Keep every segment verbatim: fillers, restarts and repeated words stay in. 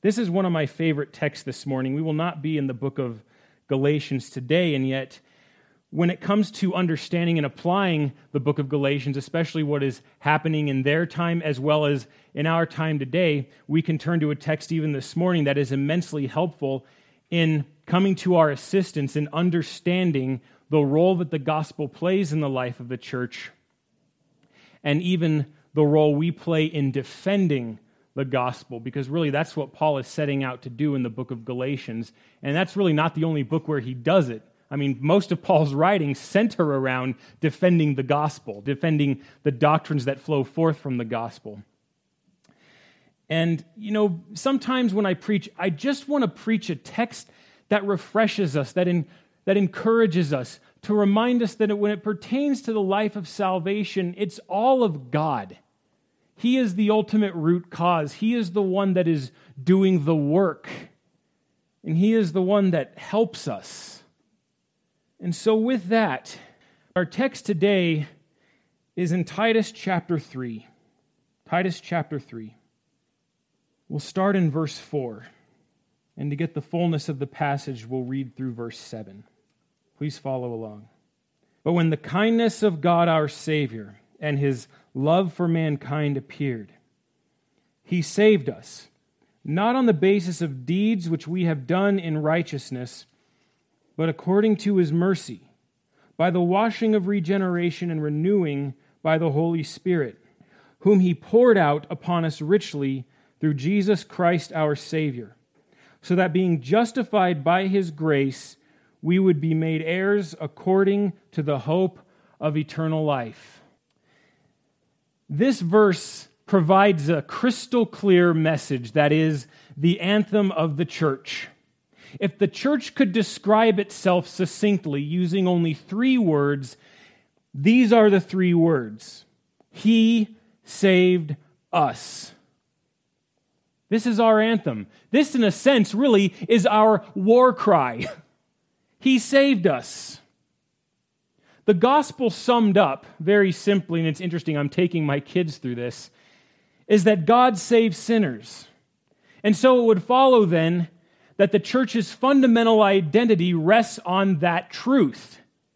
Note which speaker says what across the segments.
Speaker 1: This is one of my favorite texts this morning. We will not be in the book of Galatians today, and yet when it comes to understanding and applying the book of Galatians, especially what is happening in their time as well as in our time today, we can turn to a text even this morning that is immensely helpful in coming to our assistance in understanding the role that the gospel plays in the life of the church, and even the role we play in defending the gospel, because really that's what Paul is setting out to do in the book of Galatians, and that's really not the only book where he does it. I mean, most of Paul's writings center around defending the gospel, defending the doctrines that flow forth from the gospel. And, you know, sometimes when I preach, I just want to preach a text that refreshes us, that in, that encourages us, to remind us that it, when it pertains to the life of salvation, it's all of God. He is the ultimate root cause. He is the one that is doing the work. And He is the one that helps us. And so with that, our text today is in Titus chapter three. Titus chapter three. We'll start in verse four. And to get the fullness of the passage, we'll read through verse seven. Please follow along. But when the kindness of God our Savior and His love for mankind appeared, He saved us, not on the basis of deeds which we have done in righteousness, but according to His mercy, by the washing of regeneration and renewing by the Holy Spirit, whom He poured out upon us richly through Jesus Christ our Savior, so that being justified by His grace, we would be made heirs according to the hope of eternal life. This verse provides a crystal clear message that is the anthem of the church. If the church could describe itself succinctly using only three words, these are the three words. He saved us. This is our anthem. This, in a sense, really is our war cry. He saved us. The gospel summed up very simply, and it's interesting, I'm taking my kids through this, is that God saves sinners. And so it would follow then that the church's fundamental identity rests on that truth.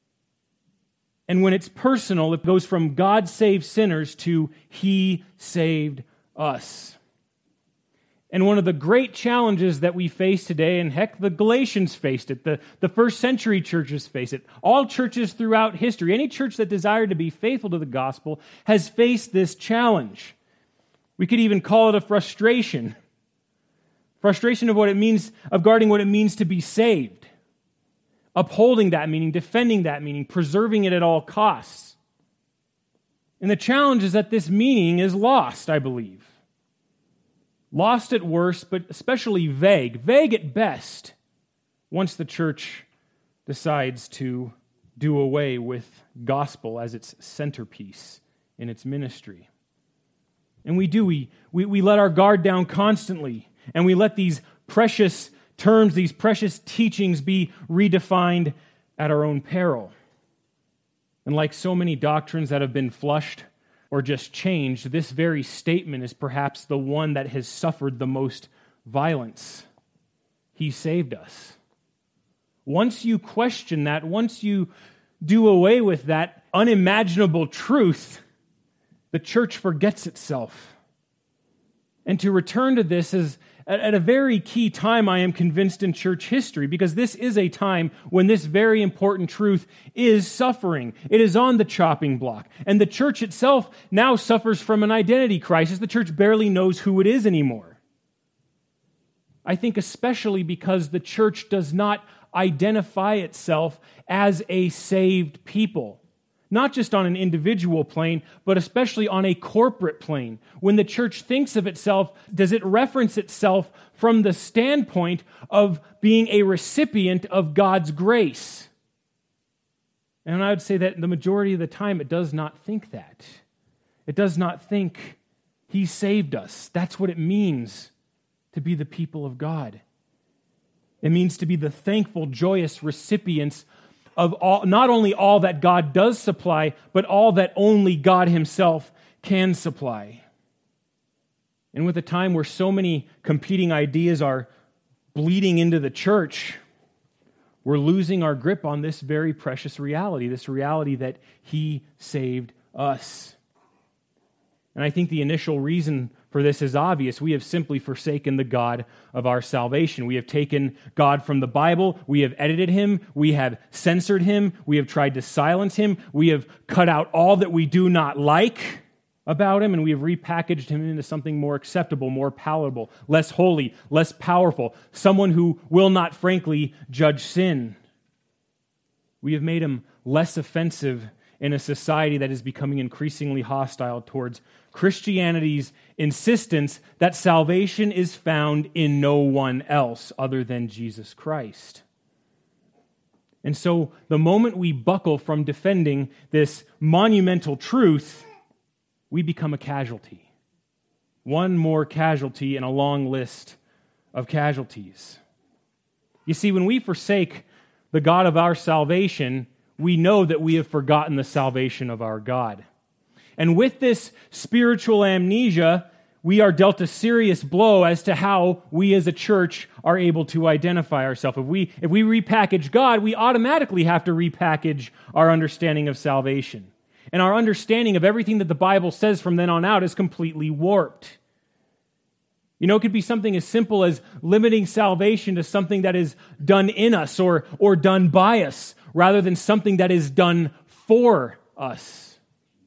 Speaker 1: And when it's personal, it goes from God saved sinners to He saved us. And one of the great challenges that we face today, and heck, the Galatians faced it, the, the first century churches face it, all churches throughout history, any church that desired to be faithful to the gospel has faced this challenge. We could even call it a frustration. Frustration of what it means, of guarding what it means to be saved. Upholding that meaning, defending that meaning, preserving it at all costs. And the challenge is that this meaning is lost, I believe. Lost at worst, but especially vague. Vague at best, once the church decides to do away with gospel as its centerpiece in its ministry. And we do, we, we, we let our guard down constantly, and we let these precious terms, these precious teachings be redefined at our own peril. And like so many doctrines that have been flushed or just changed, this very statement is perhaps the one that has suffered the most violence. He saved us. Once you question that, once you do away with that unimaginable truth, the church forgets itself. And to return to this is at a very key time, I am convinced, in church history, because this is a time when this very important truth is suffering. It is on the chopping block. And the church itself now suffers from an identity crisis. The church barely knows who it is anymore. I think especially because the church does not identify itself as a saved people. Not just on an individual plane, but especially on a corporate plane. When the church thinks of itself, does it reference itself from the standpoint of being a recipient of God's grace? And I would say that the majority of the time it does not think that. It does not think He saved us. That's what it means to be the people of God. It means to be the thankful, joyous recipients of all, not only all that God does supply, but all that only God Himself can supply. And with a time where so many competing ideas are bleeding into the church, we're losing our grip on this very precious reality, this reality that He saved us. And I think the initial reason for this is obvious. We have simply forsaken the God of our salvation. We have taken God from the Bible. We have edited Him. We have censored Him. We have tried to silence Him. We have cut out all that we do not like about Him, and we have repackaged Him into something more acceptable, more palatable, less holy, less powerful, someone who will not frankly judge sin. We have made Him less offensive in a society that is becoming increasingly hostile towards Christianity's insistence that salvation is found in no one else other than Jesus Christ. And so the moment we buckle from defending this monumental truth, we become a casualty. One more casualty in a long list of casualties. You see, when we forsake the God of our salvation, we know that we have forgotten the salvation of our God. And with this spiritual amnesia, we are dealt a serious blow as to how we as a church are able to identify ourselves. If we, if we repackage God, we automatically have to repackage our understanding of salvation. And our understanding of everything that the Bible says from then on out is completely warped. You know, it could be something as simple as limiting salvation to something that is done in us or, or done by us, rather than something that is done for us.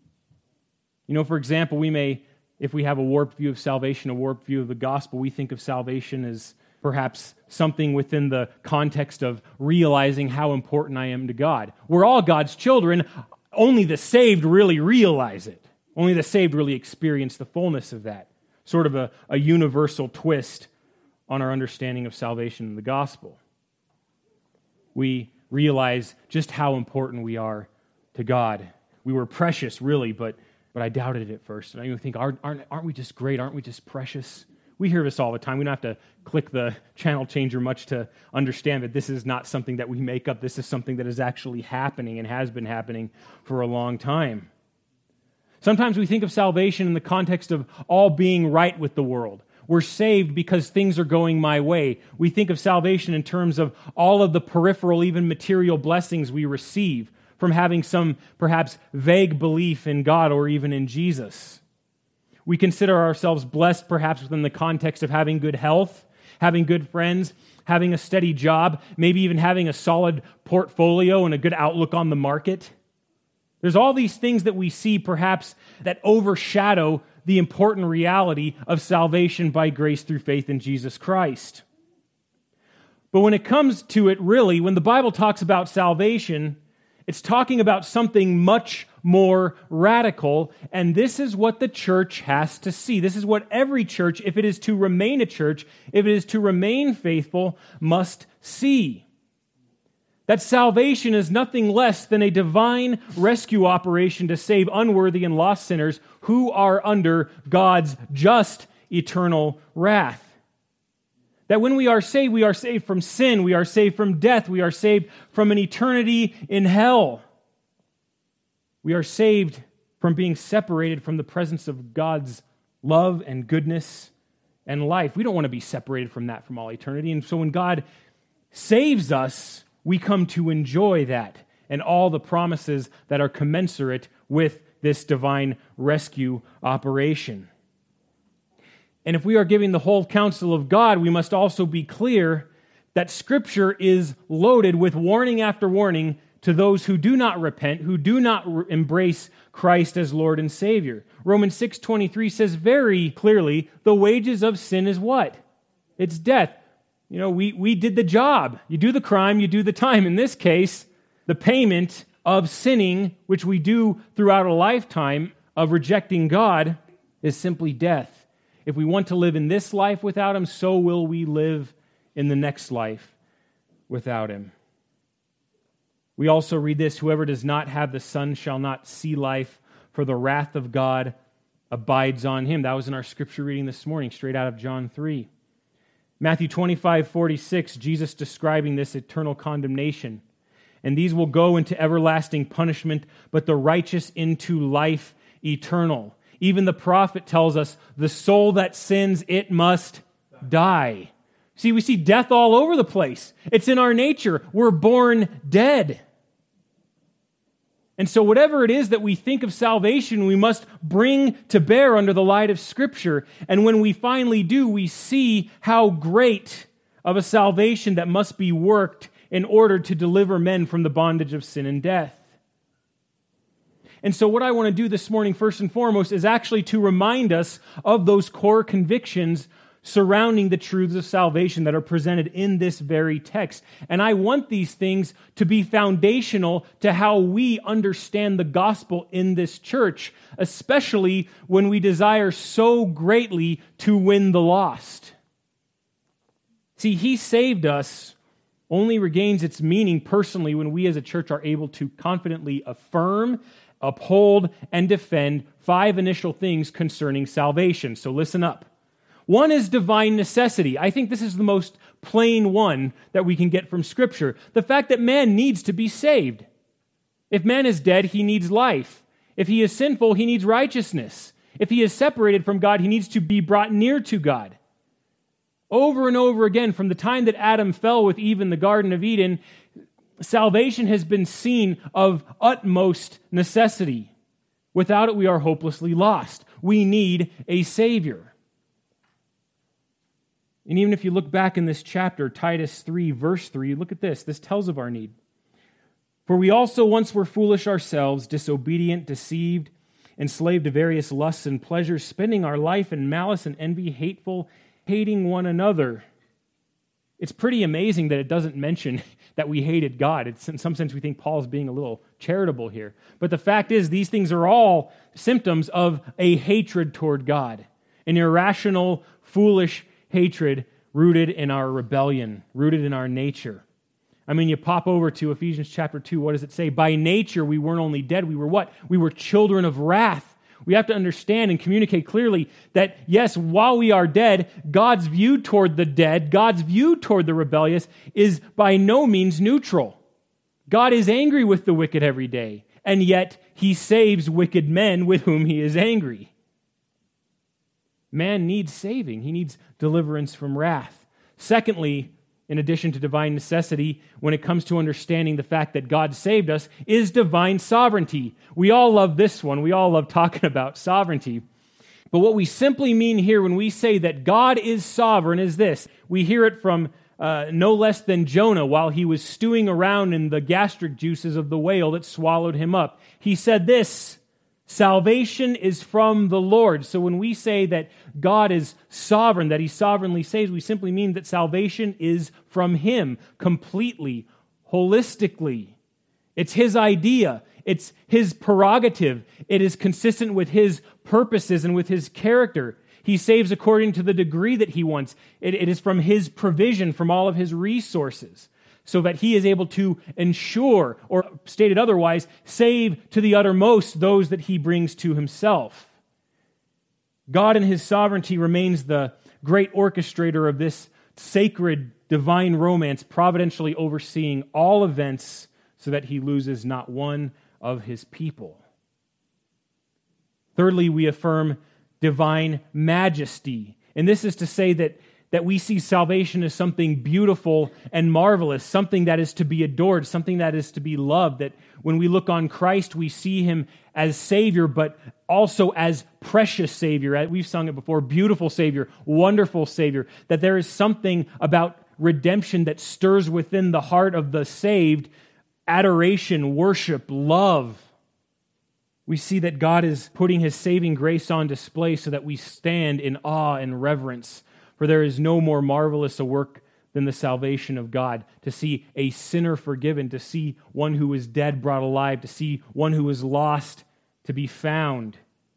Speaker 1: You know, for example, we may, if we have a warped view of salvation, a warped view of the gospel, we think of salvation as perhaps something within the context of realizing how important I am to God. We're all God's children. Only the saved really realize it. Only the saved really experience the fullness of that. Sort of a, a universal twist on our understanding of salvation in the gospel. We realize just how important we are to God. We were precious, really, but but I doubted it at first. And I even think, aren't, aren't, aren't we just great? Aren't we just precious? We hear this all the time. We don't have to click the channel changer much to understand that this is not something that we make up. This is something that is actually happening and has been happening for a long time. Sometimes we think of salvation in the context of all being right with the world. We're saved because things are going my way. We think of salvation in terms of all of the peripheral, even material blessings we receive from having some perhaps vague belief in God or even in Jesus. We consider ourselves blessed perhaps within the context of having good health, having good friends, having a steady job, maybe even having a solid portfolio and a good outlook on the market. There's all these things that we see perhaps that overshadow the important reality of salvation by grace through faith in Jesus Christ. But when it comes to it, really, when the Bible talks about salvation, it's talking about something much more radical, and this is what the church has to see. This is what every church, if it is to remain a church, if it is to remain faithful, must see. That salvation is nothing less than a divine rescue operation to save unworthy and lost sinners who are under God's just eternal wrath. That when we are saved, we are saved from sin, we are saved from death, we are saved from an eternity in hell. We are saved from being separated from the presence of God's love and goodness and life. We don't want to be separated from that from all eternity. And so when God saves us, we come to enjoy that and all the promises that are commensurate with this divine rescue operation. And if we are giving the whole counsel of God, we must also be clear that Scripture is loaded with warning after warning to those who do not repent, who do not re- embrace Christ as Lord and Savior. Romans six twenty-three says very clearly, the wages of sin is what? It's death. You know, we, we did the job. You do the crime, you do the time. In this case, the payment of sinning, which we do throughout a lifetime of rejecting God, is simply death. If we want to live in this life without Him, so will we live in the next life without Him. We also read this, whoever does not have the Son shall not see life, for the wrath of God abides on him. That was in our scripture reading this morning, straight out of John three. Matthew twenty-five forty-six, Jesus describing this eternal condemnation. And these will go into everlasting punishment, but the righteous into life eternal. Even the prophet tells us, the soul that sins, it must die. See, we see death all over the place. It's in our nature. We're born dead. And so whatever it is that we think of salvation, we must bring to bear under the light of Scripture. And when we finally do, we see how great of a salvation that must be worked in order to deliver men from the bondage of sin and death. And so what I want to do this morning, first and foremost, is actually to remind us of those core convictions surrounding the truths of salvation that are presented in this very text. And I want these things to be foundational to how we understand the gospel in this church, especially when we desire so greatly to win the lost. See, He saved us only regains its meaning personally when we as a church are able to confidently affirm, uphold, and defend five initial things concerning salvation. So listen up. One is divine necessity. I think this is the most plain one that we can get from Scripture. The fact that man needs to be saved. If man is dead, he needs life. If he is sinful, he needs righteousness. If he is separated from God, he needs to be brought near to God. Over and over again, from the time that Adam fell with Eve in the Garden of Eden, salvation has been seen of utmost necessity. Without it, we are hopelessly lost. We need a Savior. And even if you look back in this chapter, Titus three, verse three, look at this. This tells of our need. For we also once were foolish ourselves, disobedient, deceived, enslaved to various lusts and pleasures, spending our life in malice and envy, hateful, hating one another. It's pretty amazing that it doesn't mention that we hated God. It's, in some sense, we think Paul's being a little charitable here. But the fact is, these things are all symptoms of a hatred toward God, an irrational, foolish hatred rooted in our rebellion, rooted in our nature. I mean, you pop over to Ephesians chapter two, what does it say? By nature, we weren't only dead, we were what? We were children of wrath. We have to understand and communicate clearly that, yes, while we are dead, God's view toward the dead, God's view toward the rebellious is by no means neutral. God is angry with the wicked every day, and yet He saves wicked men with whom He is angry. Man needs saving. He needs deliverance from wrath. Secondly, in addition to divine necessity, when it comes to understanding the fact that God saved us, is divine sovereignty. We all love this one. We all love talking about sovereignty. But what we simply mean here when we say that God is sovereign is this. We hear it from uh, no less than Jonah while he was stewing around in the gastric juices of the whale that swallowed him up. He said this, salvation is from the Lord. So when we say that God is sovereign, that He sovereignly saves, we simply mean that salvation is from Him completely, holistically. It's His idea. It's His prerogative. It is consistent with His purposes and with His character. He saves according to the degree that He wants. It, it is from His provision, from all of His resources, so that He is able to ensure, or stated otherwise, save to the uttermost those that He brings to Himself. God in His sovereignty remains the great orchestrator of this sacred divine romance, providentially overseeing all events so that He loses not one of His people. Thirdly, we affirm divine majesty. And this is to say that that we see salvation as something beautiful and marvelous, something that is to be adored, something that is to be loved, that when we look on Christ, we see Him as Savior, but also as precious Savior. We've sung it before, beautiful Savior, wonderful Savior, that there is something about redemption that stirs within the heart of the saved, adoration, worship, love. We see that God is putting His saving grace on display so that we stand in awe and reverence. For there is no more marvelous a work than the salvation of God, to see a sinner forgiven, to see one who is dead brought alive, to see one who is lost to be found.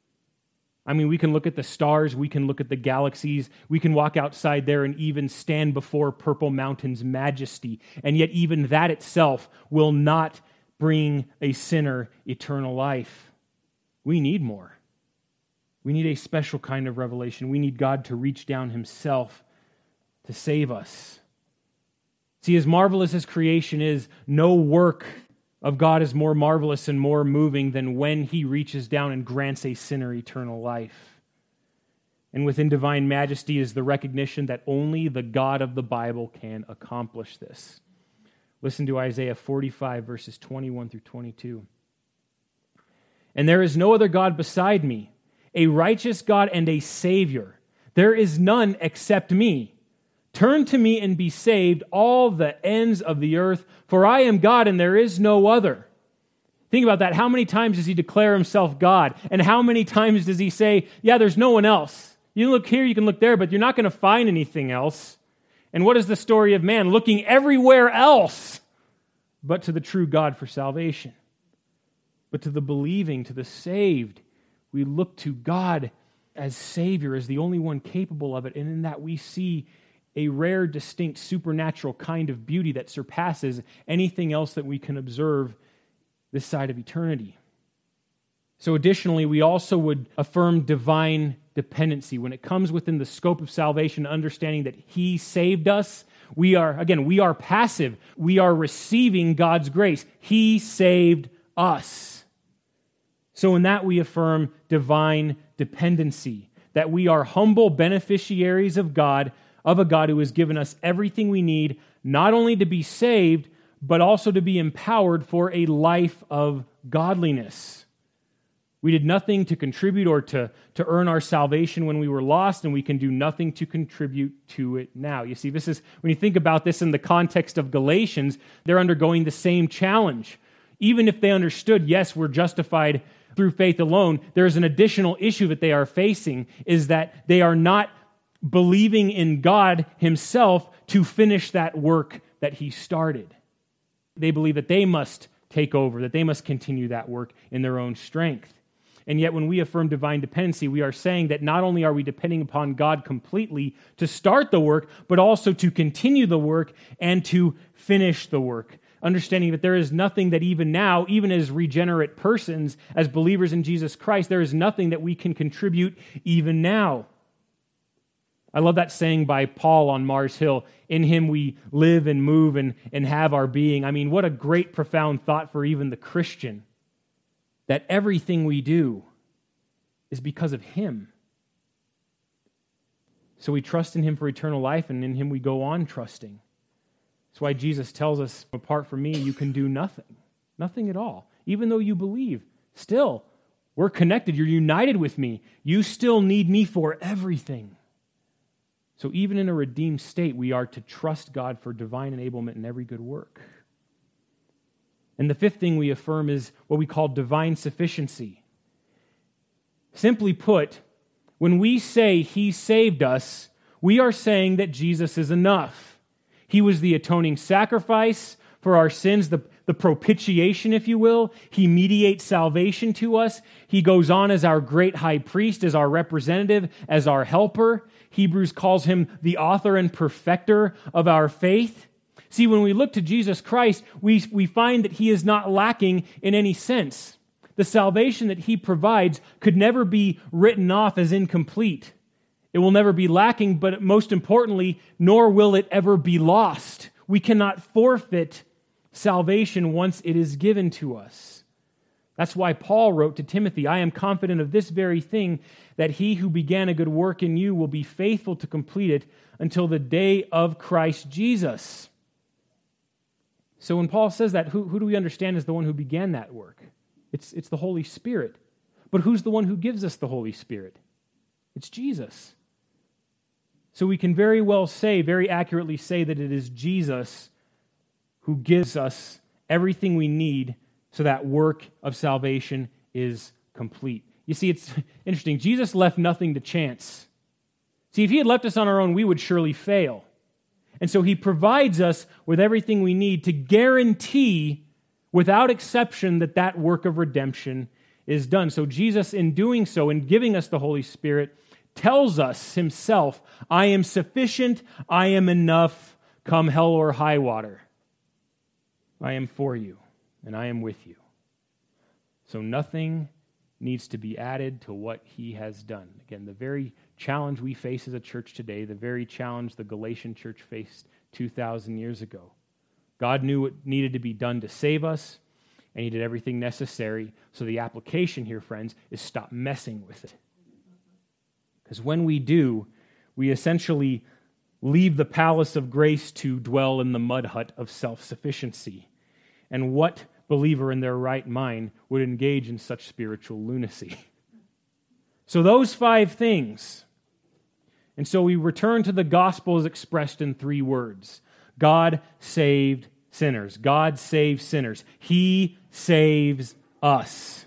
Speaker 1: I mean, we can look at the stars, we can look at the galaxies, we can walk outside there and even stand before Purple Mountain's majesty, and yet even that itself will not bring a sinner eternal life. We need more. We need a special kind of revelation. We need God to reach down Himself to save us. See, as marvelous as creation is, no work of God is more marvelous and more moving than when he reaches down and grants a sinner eternal life. And within divine majesty is the recognition that only the God of the Bible can accomplish this. Listen to Isaiah forty-five, verses twenty-one through twenty-two. And there is no other God beside me, a righteous God and a Savior. There is none except me. Turn to me and be saved, all the ends of the earth, for I am God and there is no other. Think about that. How many times does he declare himself God? And how many times does he say, yeah, there's no one else? You can look here, you can look there, but you're not going to find anything else. And what is the story of man? Looking everywhere else but to the true God for salvation. But to the believing, to the saved, we look to God as Savior, as the only one capable of it. And in that we see a rare, distinct, supernatural kind of beauty that surpasses anything else that we can observe this side of eternity. So additionally, we also would affirm divine dependency. When it comes within the scope of salvation, understanding that he saved us, we are, again, we are passive. We are receiving God's grace. He saved us. So in that we affirm divine dependency, that we are humble beneficiaries of God, of a God who has given us everything we need, not only to be saved, but also to be empowered for a life of godliness. We did nothing to contribute or to, to earn our salvation when we were lost, and we can do nothing to contribute to it now. You see, this is, when you think about this in the context of Galatians, they're undergoing the same challenge. Even if they understood, yes, we're justified through faith alone, there's an additional issue that they are facing, is that they are not believing in God himself to finish that work that he started. They believe that they must take over, that they must continue that work in their own strength. And yet when we affirm divine dependency, we are saying that not only are we depending upon God completely to start the work, but also to continue the work and to finish the work. Understanding that there is nothing that even now, even as regenerate persons, as believers in Jesus Christ, there is nothing that we can contribute even now. I love that saying by Paul on Mars Hill, in him we live and move and, and have our being. I mean, what a great, profound thought for even the Christian, that everything we do is because of him. So we trust in him for eternal life, and in him we go on trusting. That's why Jesus tells us, apart from me, you can do nothing. Nothing at all. Even though you believe, still, we're connected. You're united with me. You still need me for everything. So even in a redeemed state, we are to trust God for divine enablement in every good work. And the fifth thing we affirm is what we call divine sufficiency. Simply put, when we say he saved us, we are saying that Jesus is enough. He was the atoning sacrifice for our sins, the, the propitiation, if you will. He mediates salvation to us. He goes on as our great high priest, as our representative, as our helper. Hebrews calls him the author and perfecter of our faith. See, when we look to Jesus Christ, we, we find that he is not lacking in any sense. The salvation that he provides could never be written off as incomplete. It will never be lacking, but most importantly, nor will it ever be lost. We cannot forfeit salvation once it is given to us. That's why Paul wrote to Timothy, I am confident of this very thing, that he who began a good work in you will be faithful to complete it until the day of Christ Jesus. So when Paul says that, who, who do we understand as the one who began that work? It's, it's the Holy Spirit. But who's the one who gives us the Holy Spirit? It's Jesus. So we can very well say, very accurately say, that it is Jesus who gives us everything we need so that work of salvation is complete. You see, it's interesting. Jesus left nothing to chance. See, if he had left us on our own, we would surely fail. And so he provides us with everything we need to guarantee, without exception, that that work of redemption is done. So Jesus, in doing so, in giving us the Holy Spirit, tells us himself, I am sufficient, I am enough, come hell or high water. I am for you, and I am with you. So nothing needs to be added to what he has done. Again, the very challenge we face as a church today, the very challenge the Galatian church faced two thousand years ago. God knew what needed to be done to save us. and he did everything necessary. So the application here, friends, is stop messing with it. Because when we do, we essentially leave the palace of grace to dwell in the mud hut of self-sufficiency. And what believer in their right mind would engage in such spiritual lunacy? So those five things. And so we return to the gospel as expressed in three words. God saved sinners. God saves sinners. He saves us.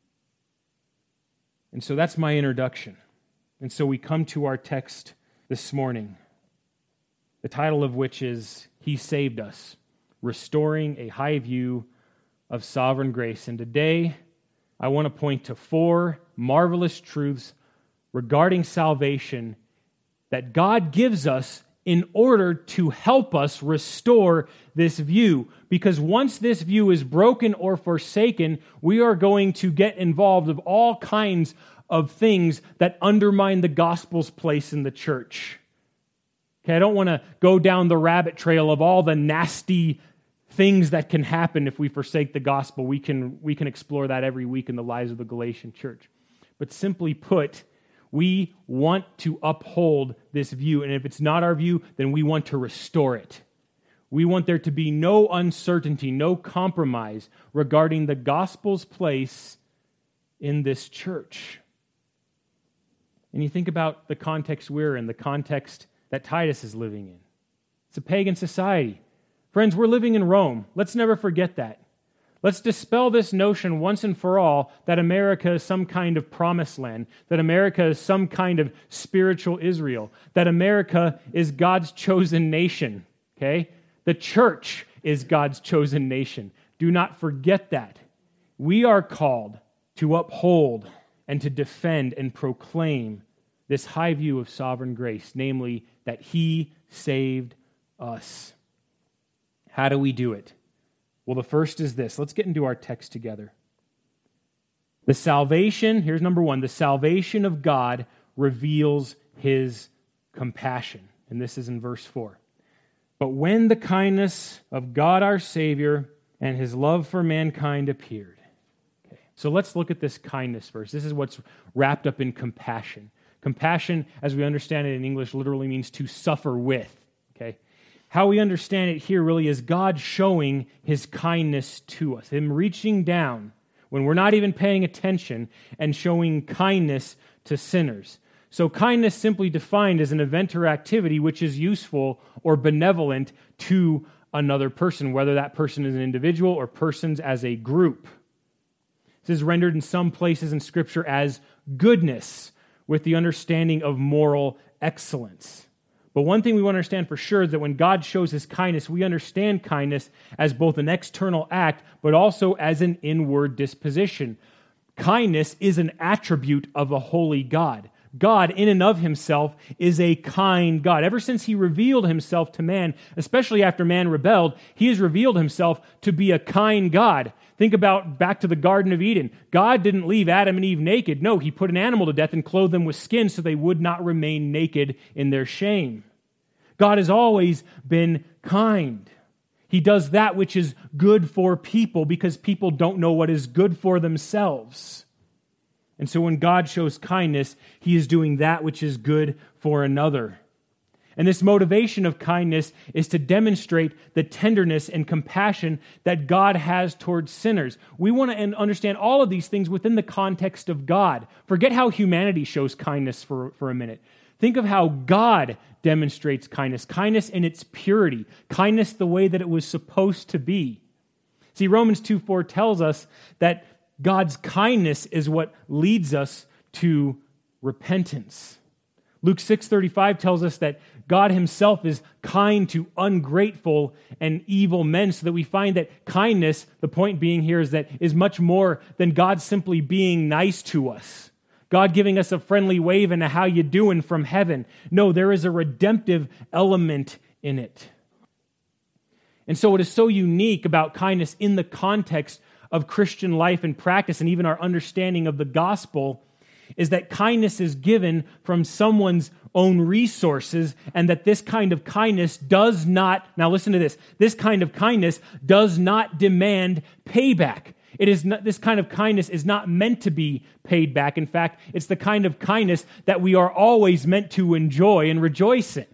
Speaker 1: And so that's my introduction. And so we come to our text this morning, the title of which is He Saved Us, Restoring a High View of Sovereign Grace. And today, I want to point to four marvelous truths regarding salvation that God gives us in order to help us restore this view. Because once this view is broken or forsaken, we are going to get involved with all kinds of things that undermine the gospel's place in the church. Okay, I don't want to go down the rabbit trail of all the nasty things that can happen if we forsake the gospel. We can, we can explore that every week in the lives of the Galatian church. But simply put, we want to uphold this view, and if it's not our view, then we want to restore it. We want there to be no uncertainty, no compromise regarding the gospel's place in this church. And you think about the context we're in, the context that Titus is living in. It's a pagan society. Friends, we're living in Rome. Let's never forget that. Let's dispel this notion once and for all that America is some kind of promised land, that America is some kind of spiritual Israel, that America is God's chosen nation, okay? The church is God's chosen nation. Do not forget that. We are called to uphold and to defend and proclaim this high view of sovereign grace, namely that He saved us. How do we do it? Well, the first is this. Let's get into our text together. The salvation, here's number one, the salvation of God reveals His compassion. And this is in verse four. But when the kindness of God our Savior and His love for mankind appeared. Okay. So let's look at this kindness first. This is what's wrapped up in compassion. Compassion, as we understand it in English, literally means to suffer with. Okay. How we understand it here really is God showing His kindness to us, Him reaching down when we're not even paying attention and showing kindness to sinners. So kindness simply defined as an event or activity which is useful or benevolent to another person, whether that person is an individual or persons as a group. This is rendered in some places in Scripture as goodness with the understanding of moral excellence. But one thing we want to understand for sure is that when God shows His kindness, we understand kindness as both an external act, but also as an inward disposition. Kindness is an attribute of a holy God. God, in and of Himself, is a kind God. Ever since He revealed Himself to man, especially after man rebelled, He has revealed Himself to be a kind God. Think about back to the Garden of Eden. God didn't leave Adam and Eve naked. No, He put an animal to death and clothed them with skin so they would not remain naked in their shame. God has always been kind. He does that which is good for people because people don't know what is good for themselves. And so when God shows kindness, He is doing that which is good for another. And this motivation of kindness is to demonstrate the tenderness and compassion that God has towards sinners. We want to understand all of these things within the context of God. Forget how humanity shows kindness for, for a minute. Think of how God demonstrates kindness. Kindness in its purity. Kindness the way that it was supposed to be. See, Romans two four tells us that God's kindness is what leads us to repentance. Luke six thirty-five tells us that God Himself is kind to ungrateful and evil men, so that we find that kindness, the point being here, is that is much more than God simply being nice to us. God giving us a friendly wave and a how you doing from heaven. No, there is a redemptive element in it. And so what is so unique about kindness in the context of Christian life and practice and even our understanding of the gospel is that kindness is given from someone's own resources, and that this kind of kindness does not, now listen to this, this kind of kindness does not demand payback. It is not, this kind of kindness is not meant to be paid back. In fact, it's the kind of kindness that we are always meant to enjoy and rejoice in.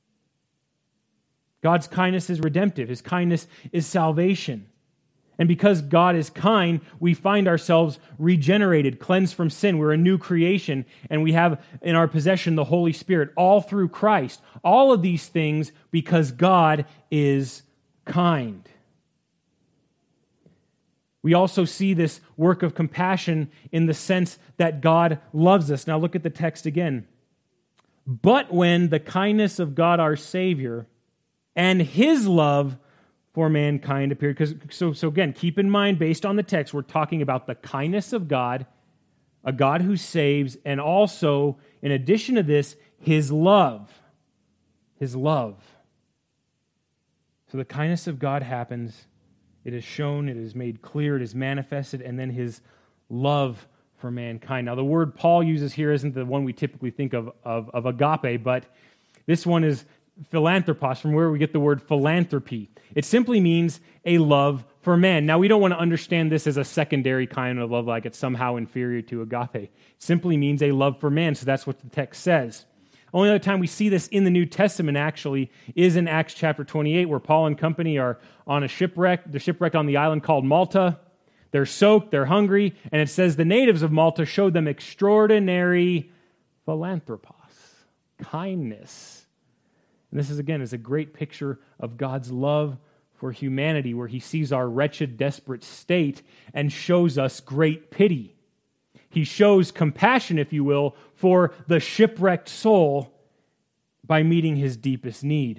Speaker 1: God's kindness is redemptive. His kindness is salvation. And because God is kind, we find ourselves regenerated, cleansed from sin. We're a new creation, and we have in our possession the Holy Spirit, all through Christ. All of these things because God is kind. We also see this work of compassion in the sense that God loves us. Now look at the text again. But when the kindness of God our Savior and His love for mankind appeared. Because so, so again, keep in mind, based on the text, we're talking about the kindness of God, a God who saves, and also, in addition to this, His love. His love. So the kindness of God happens. It is shown, it is made clear, it is manifested, and then His love for mankind. Now, the word Paul uses here isn't the one we typically think of, of, of agape, but this one is philanthropos, from where we get the word philanthropy. It simply means a love for man. Now, we don't want to understand this as a secondary kind of love, like it's somehow inferior to agape. It simply means a love for man, so that's what the text says. Only other time we see this in the New Testament, actually, is in Acts chapter twenty-eight, where Paul and company are on a shipwreck. They're shipwrecked on the island called Malta. They're soaked, they're hungry, and it says the natives of Malta showed them extraordinary philanthropos, kindness. And this is, again, is a great picture of God's love for humanity, where He sees our wretched, desperate state and shows us great pity. He shows compassion, if you will, for the shipwrecked soul by meeting his deepest need.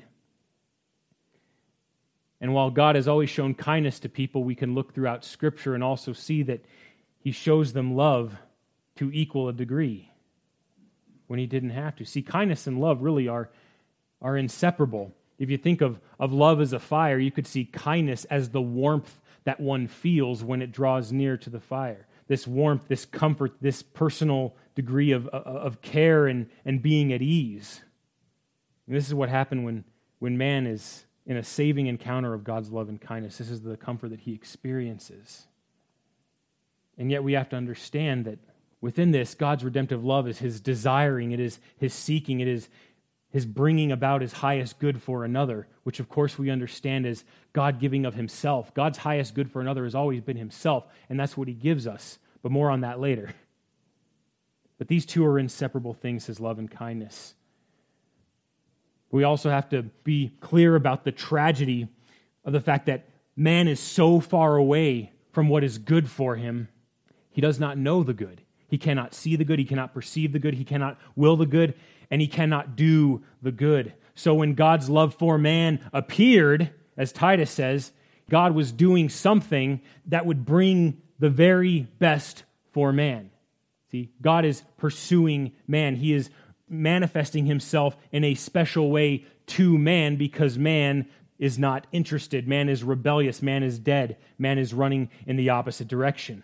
Speaker 1: And while God has always shown kindness to people, we can look throughout Scripture and also see that He shows them love to equal a degree when He didn't have to. See, kindness and love really are are inseparable. If you think of, of love as a fire, you could see kindness as the warmth that one feels when it draws near to the fire. This warmth, this comfort, this personal degree of, of care and, and being at ease. And this is what happened when, when man is in a saving encounter of God's love and kindness. This is the comfort that he experiences. And yet we have to understand that within this, God's redemptive love is His desiring, it is His seeking, it is His bringing about His highest good for another, which of course we understand as God giving of Himself. God's highest good for another has always been Himself, and that's what He gives us, but more on that later. But these two are inseparable things, His love and kindness. We also have to be clear about the tragedy of the fact that man is so far away from what is good for him, he does not know the good. He cannot see the good, he cannot perceive the good, he cannot will the good, and he cannot do the good. So when God's love for man appeared, as Titus says, God was doing something that would bring the very best for man. See, God is pursuing man. He is manifesting Himself in a special way to man because man is not interested. Man is rebellious. Man is dead. Man is running in the opposite direction.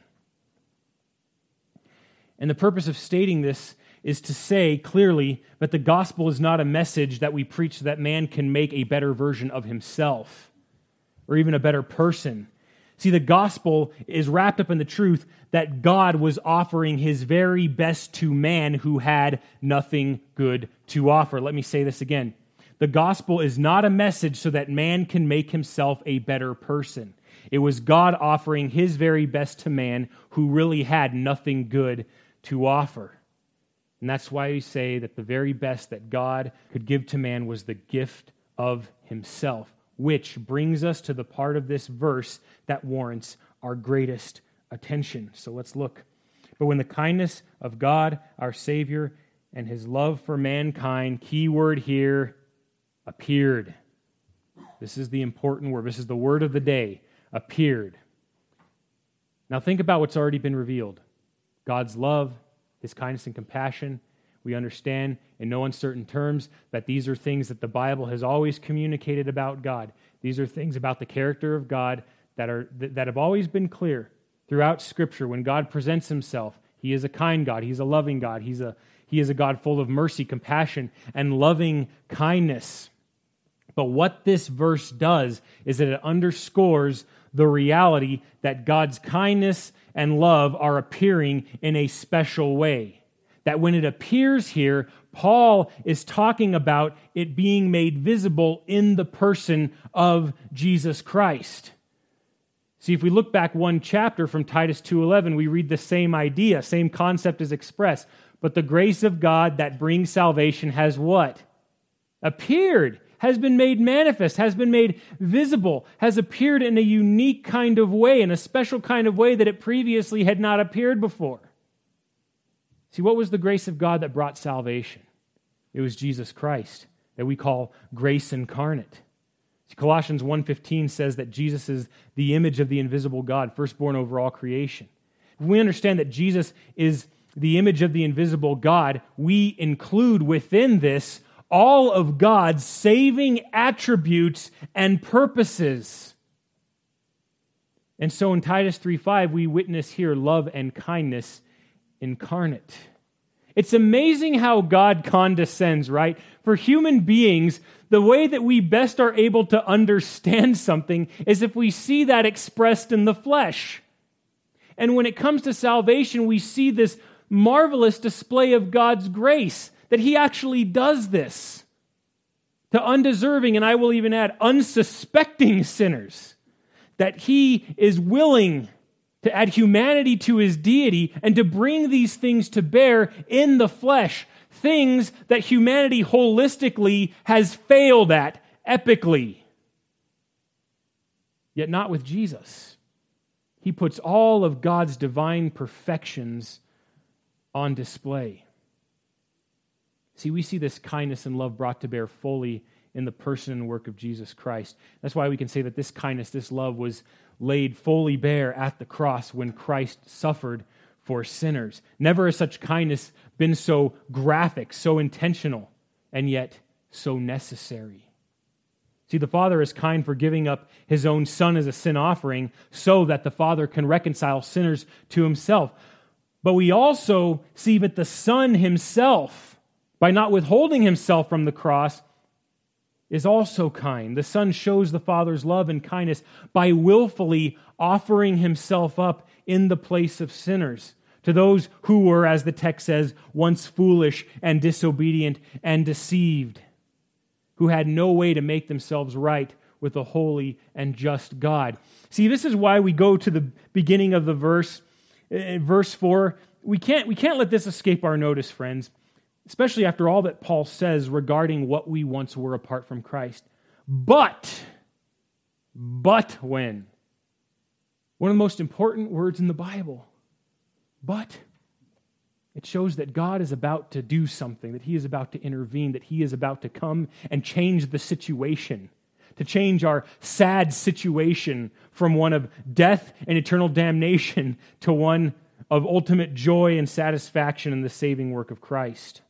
Speaker 1: And the purpose of stating this is to say clearly that the gospel is not a message that we preach so that man can make a better version of himself or even a better person. See, the gospel is wrapped up in the truth that God was offering His very best to man who had nothing good to offer. Let me say this again. The gospel is not a message so that man can make himself a better person. It was God offering His very best to man who really had nothing good to offer. And that's why we say that the very best that God could give to man was the gift of Himself, which brings us to the part of this verse that warrants our greatest attention. So let's look. But when the kindness of God, our Savior, and His love for mankind, key word here, appeared. This is the important word. This is the word of the day, appeared. Now think about what's already been revealed. God's love, His kindness and compassion. We understand in no uncertain terms that these are things that the Bible has always communicated about God. These are things about the character of God that are that have always been clear throughout Scripture. When God presents Himself, He is a kind God. He's a loving God. He's a, he is a God full of mercy, compassion, and loving kindness. But what this verse does is that it underscores the reality that God's kindness and love are appearing in a special way. That when it appears here, Paul is talking about it being made visible in the person of Jesus Christ. See, if we look back one chapter from Titus two eleven, we read the same idea, same concept is expressed. But the grace of God that brings salvation has what? Appeared, has been made manifest, has been made visible, has appeared in a unique kind of way, in a special kind of way that it previously had not appeared before. See, what was the grace of God that brought salvation? It was Jesus Christ, that we call grace incarnate. Colossians one fifteen says that Jesus is the image of the invisible God, firstborn over all creation. If we understand that Jesus is the image of the invisible God, we include within this all of God's saving attributes and purposes. And so in Titus three five, we witness here love and kindness incarnate. It's amazing how God condescends, right? For human beings, the way that we best are able to understand something is if we see that expressed in the flesh. And when it comes to salvation, we see this marvelous display of God's grace, that He actually does this to undeserving, and I will even add, unsuspecting sinners, that He is willing to add humanity to His deity and to bring these things to bear in the flesh, things that humanity holistically has failed at epically. Yet not with Jesus. He puts all of God's divine perfections on display. See, we see this kindness and love brought to bear fully in the person and work of Jesus Christ. That's why we can say that this kindness, this love was laid fully bare at the cross when Christ suffered for sinners. Never has such kindness been so graphic, so intentional, and yet so necessary. See, the Father is kind for giving up His own Son as a sin offering so that the Father can reconcile sinners to Himself. But we also see that the Son Himself, by not withholding Himself from the cross, is also kind. The Son shows the Father's love and kindness by willfully offering Himself up in the place of sinners, to those who were, as the text says, once foolish and disobedient and deceived, who had no way to make themselves right with a holy and just God. See, this is why we go to the beginning of the verse, verse four. We can't, we can't let this escape our notice, friends, especially after all that Paul says regarding what we once were apart from Christ. But, but when? One of the most important words in the Bible. But it shows that God is about to do something, that He is about to intervene, that He is about to come and change the situation, to change our sad situation from one of death and eternal damnation to one of ultimate joy and satisfaction in the saving work of Christ.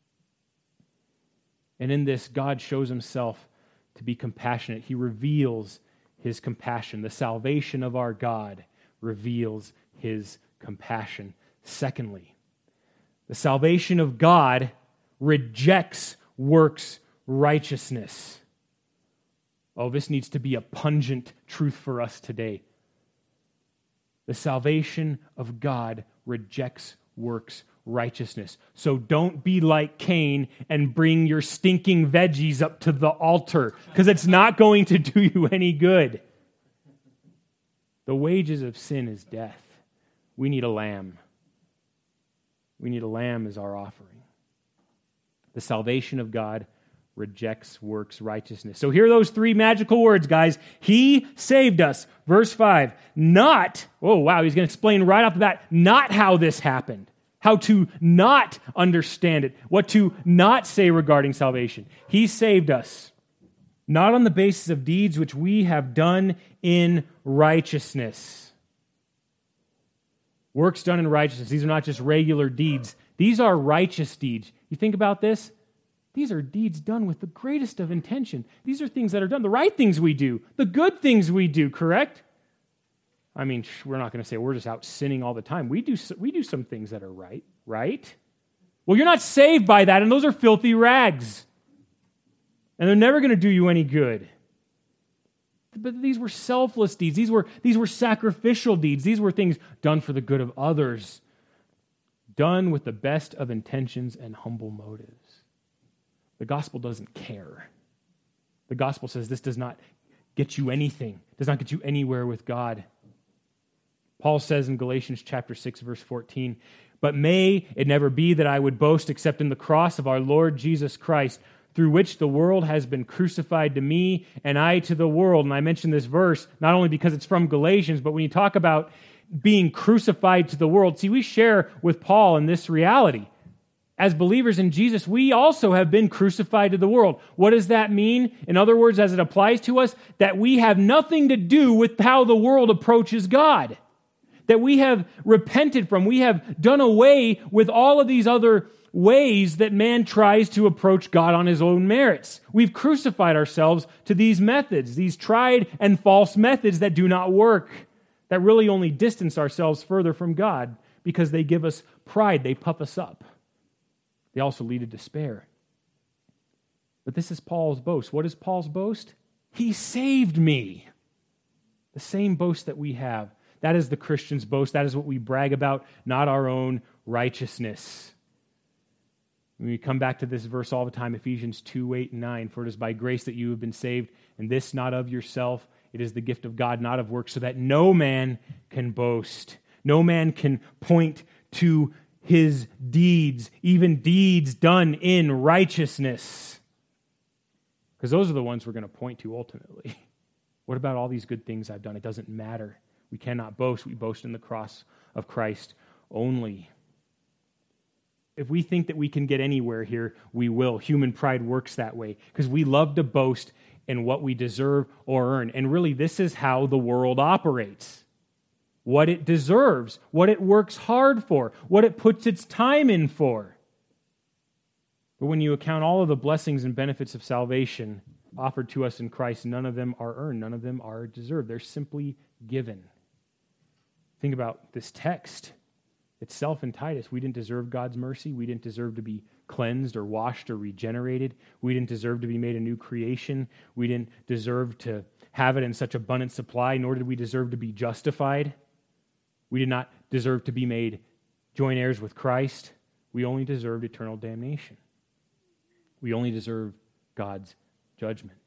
Speaker 1: And in this, God shows Himself to be compassionate. He reveals His compassion. The salvation of our God reveals His compassion. Secondly, the salvation of God rejects works righteousness. Oh, this needs to be a pungent truth for us today. The salvation of God rejects works righteousness. So don't be like Cain and bring your stinking veggies up to the altar, because it's not going to do you any good. The wages of sin is death. We need a lamb. We need a lamb as our offering. The salvation of God rejects works righteousness. So here are those three magical words, guys. He saved us. Verse five, not, oh wow, he's going to explain right off the bat, not how this happened, how to not understand it, what to not say regarding salvation. He saved us, not on the basis of deeds which we have done in righteousness. Works done in righteousness. These are not just regular deeds. These are righteous deeds. You think about this? These are deeds done with the greatest of intention. These are things that are done, the right things we do, the good things we do, correct? I mean, we're not going to say we're just out sinning all the time. We do, we do some things that are right, right? Well, you're not saved by that, and those are filthy rags. And they're never going to do you any good. But these were selfless deeds. These were, these were sacrificial deeds. These were things done for the good of others, done with the best of intentions and humble motives. The gospel doesn't care. The gospel says this does not get you anything, does not get you anywhere with God. Paul says in Galatians chapter six, verse fourteen, "But may it never be that I would boast except in the cross of our Lord Jesus Christ, through which the world has been crucified to me and I to the world." And I mention this verse not only because it's from Galatians, but when you talk about being crucified to the world, see, we share with Paul in this reality. As believers in Jesus, we also have been crucified to the world. What does that mean? In other words, as it applies to us, that we have nothing to do with how the world approaches God. That we have repented from, we have done away with all of these other ways that man tries to approach God on his own merits. We've crucified ourselves to these methods, these tried and false methods that do not work, that really only distance ourselves further from God because they give us pride, they puff us up. They also lead to despair. But this is Paul's boast. What is Paul's boast? He saved me. The same boast that we have. That is the Christian's boast. That is what we brag about, not our own righteousness. We come back to this verse all the time, Ephesians two, eight, and nine. "For it is by grace that you have been saved, and this not of yourself. It is the gift of God, not of works, so that no man can boast." No man can point to his deeds, even deeds done in righteousness. Because those are the ones we're going to point to ultimately. What about all these good things I've done? It doesn't matter. We cannot boast. We boast in the cross of Christ only. If we think that we can get anywhere here, we will. Human pride works that way because we love to boast in what we deserve or earn. And really, this is how the world operates. What it deserves, what it works hard for, what it puts its time in for. But when you account all of the blessings and benefits of salvation offered to us in Christ, none of them are earned, none of them are deserved. They're simply given. Think about this text itself in Titus. We didn't deserve God's mercy. We didn't deserve to be cleansed or washed or regenerated. We didn't deserve to be made a new creation. We didn't deserve to have it in such abundant supply, nor did we deserve to be justified. We did not deserve to be made joint heirs with Christ. We only deserved eternal damnation. We only deserve God's judgment.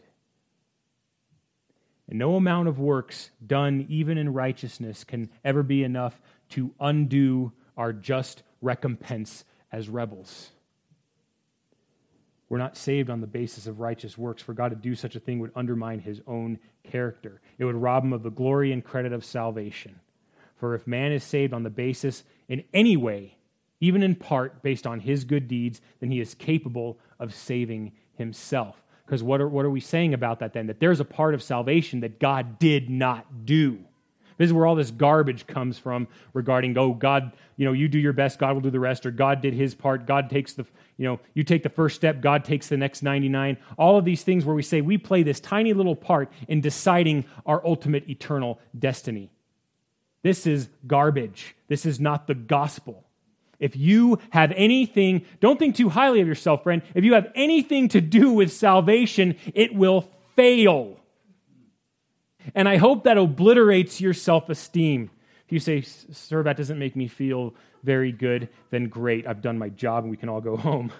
Speaker 1: And no amount of works done even in righteousness can ever be enough to undo our just recompense as rebels. We're not saved on the basis of righteous works. For God to do such a thing would undermine his own character. It would rob him of the glory and credit of salvation. For if man is saved on the basis in any way, even in part based on his good deeds, then he is capable of saving himself. Because what are, what are we saying about that then? That there's a part of salvation that God did not do. This is where all this garbage comes from regarding, oh, God, you know, you do your best, God will do the rest, or God did his part, God takes the, you know, you take the first step, God takes the next ninety-nine. All of these things where we say we play this tiny little part in deciding our ultimate eternal destiny. This is garbage. This is not the gospel. If you have anything, don't think too highly of yourself, friend. If you have anything to do with salvation, it will fail. And I hope that obliterates your self-esteem. If you say, "Sir, that doesn't make me feel very good," then great, I've done my job and we can all go home.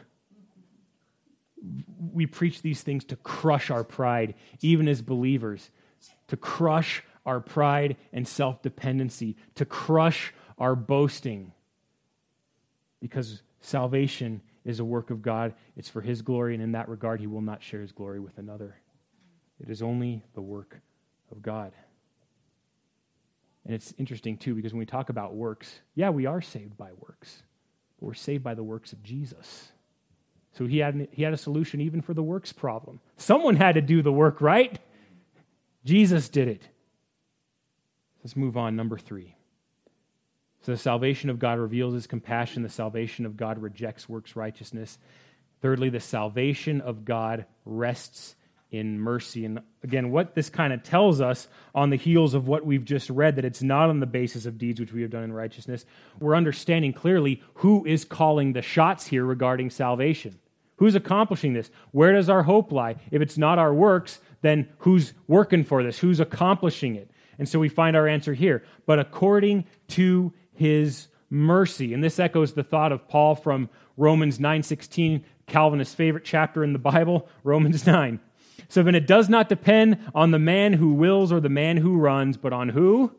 Speaker 1: We preach these things to crush our pride, even as believers, to crush our pride and self-dependency, to crush our boasting. Because salvation is a work of God. It's for his glory, and in that regard, he will not share his glory with another. It is only the work of God. And it's interesting, too, because when we talk about works, yeah, we are saved by works, but we're saved by the works of Jesus. So he had, he had a solution even for the works problem. Someone had to do the work, right? Jesus did it. Let's move on, number three. So the salvation of God reveals his compassion. The salvation of God rejects works righteousness. Thirdly, the salvation of God rests in mercy. And again, what this kind of tells us on the heels of what we've just read, that it's not on the basis of deeds which we have done in righteousness, we're understanding clearly who is calling the shots here regarding salvation. Who's accomplishing this? Where does our hope lie? If it's not our works, then who's working for this? Who's accomplishing it? And so we find our answer here. But according to his mercy. And this echoes the thought of Paul from Romans nine sixteen, Calvinist's favorite chapter in the Bible, Romans nine. So then it does not depend on the man who wills or the man who runs, but on who?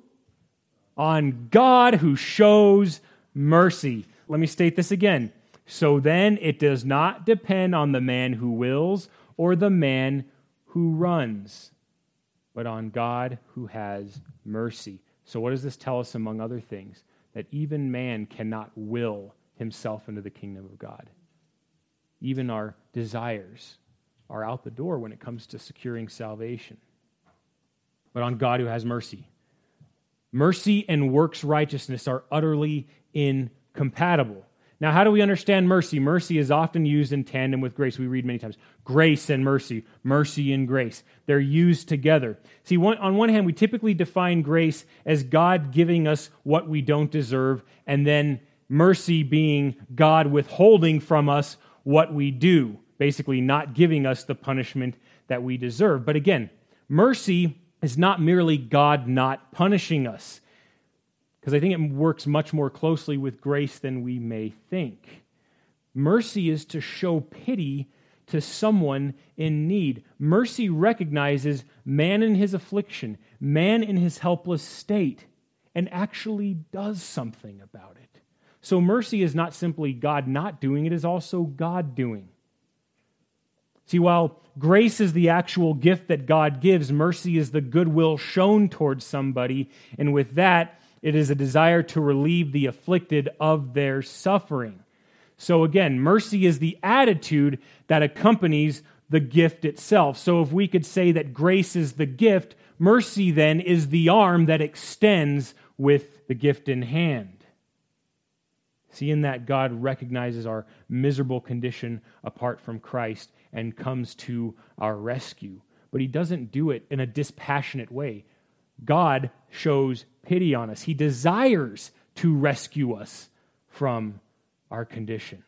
Speaker 1: On God who shows mercy. Let me state this again. So then it does not depend on the man who wills or the man who runs, but on God who has mercy. So what does this tell us, among other things? That even man cannot will himself into the kingdom of God. Even our desires are out the door when it comes to securing salvation. But on God who has mercy. Mercy and works righteousness are utterly incompatible. Now, how do we understand mercy? Mercy is often used in tandem with grace. We read many times, grace and mercy, mercy and grace. They're used together. See, one, on one hand, we typically define grace as God giving us what we don't deserve, and then mercy being God withholding from us what we do, basically not giving us the punishment that we deserve. But again, mercy is not merely God not punishing us, because I think it works much more closely with grace than we may think. Mercy is to show pity to someone in need. Mercy recognizes man in his affliction, man in his helpless state, and actually does something about it. So mercy is not simply God not doing, it is also God doing. See, while grace is the actual gift that God gives, mercy is the goodwill shown towards somebody, and with that, it is a desire to relieve the afflicted of their suffering. So again, mercy is the attitude that accompanies the gift itself. So if we could say that grace is the gift, mercy then is the arm that extends with the gift in hand. See, in that God recognizes our miserable condition apart from Christ and comes to our rescue. But he doesn't do it in a dispassionate way. God shows pity on us. He desires to rescue us from our condition.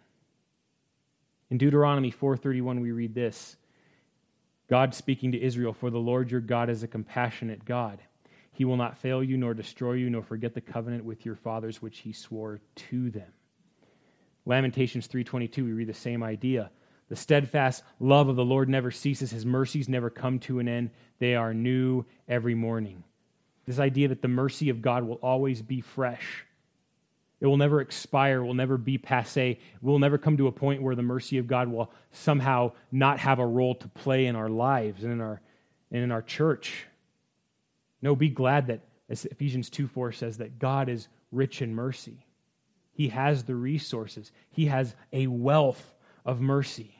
Speaker 1: In Deuteronomy four thirty-one, we read this. God speaking to Israel, "For the Lord your God is a compassionate God. He will not fail you, nor destroy you, nor forget the covenant with your fathers, which he swore to them." Lamentations three twenty-two, we read the same idea. "The steadfast love of the Lord never ceases. His mercies never come to an end. They are new every morning." This idea that the mercy of God will always be fresh. It will never expire, will never be passé. We'll never come to a point where the mercy of God will somehow not have a role to play in our lives and in our, and in our church. No, be glad that, as Ephesians two four says, that God is rich in mercy. He has the resources. He has a wealth of mercy.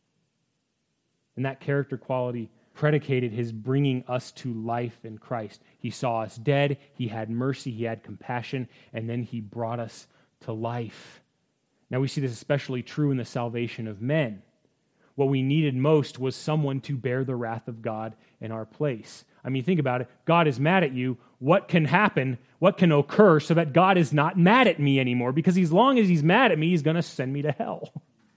Speaker 1: And that character quality predicated his bringing us to life in Christ. He saw us dead, he had mercy, he had compassion, and then he brought us to life. Now we see this especially true in the salvation of men. What we needed most was someone to bear the wrath of God in our place. I mean, think about it. God is mad at you. What can happen? What can occur so that God is not mad at me anymore? Because as long as he's mad at me, he's going to send me to hell.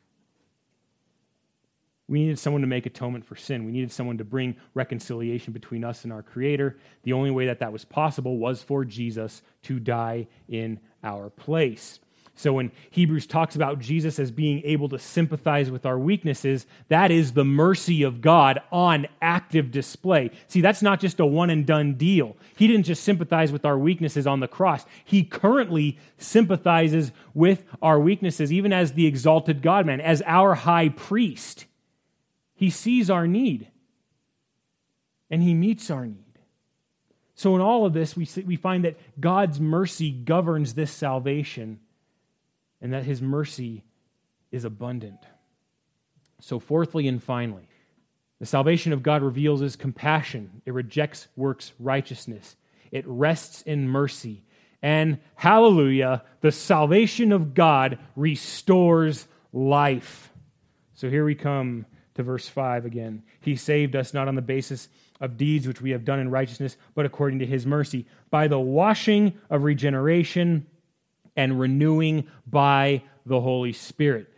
Speaker 1: We needed someone to make atonement for sin. We needed someone to bring reconciliation between us and our Creator. The only way that that was possible was for Jesus to die in our place. So when Hebrews talks about Jesus as being able to sympathize with our weaknesses, that is the mercy of God on active display. See, that's not just a one and done deal. He didn't just sympathize with our weaknesses on the cross. He currently sympathizes with our weaknesses, even as the exalted God-man, as our high priest. He sees our need, and he meets our need. So in all of this, we see, we find that God's mercy governs this salvation, and that his mercy is abundant. So fourthly and finally, the salvation of God reveals his compassion. It rejects works righteousness. It rests in mercy. And hallelujah, the salvation of God restores life. So here we come to verse five again. He saved us not on the basis of deeds which we have done in righteousness, but according to his mercy, by the washing of regeneration and renewing by the Holy Spirit.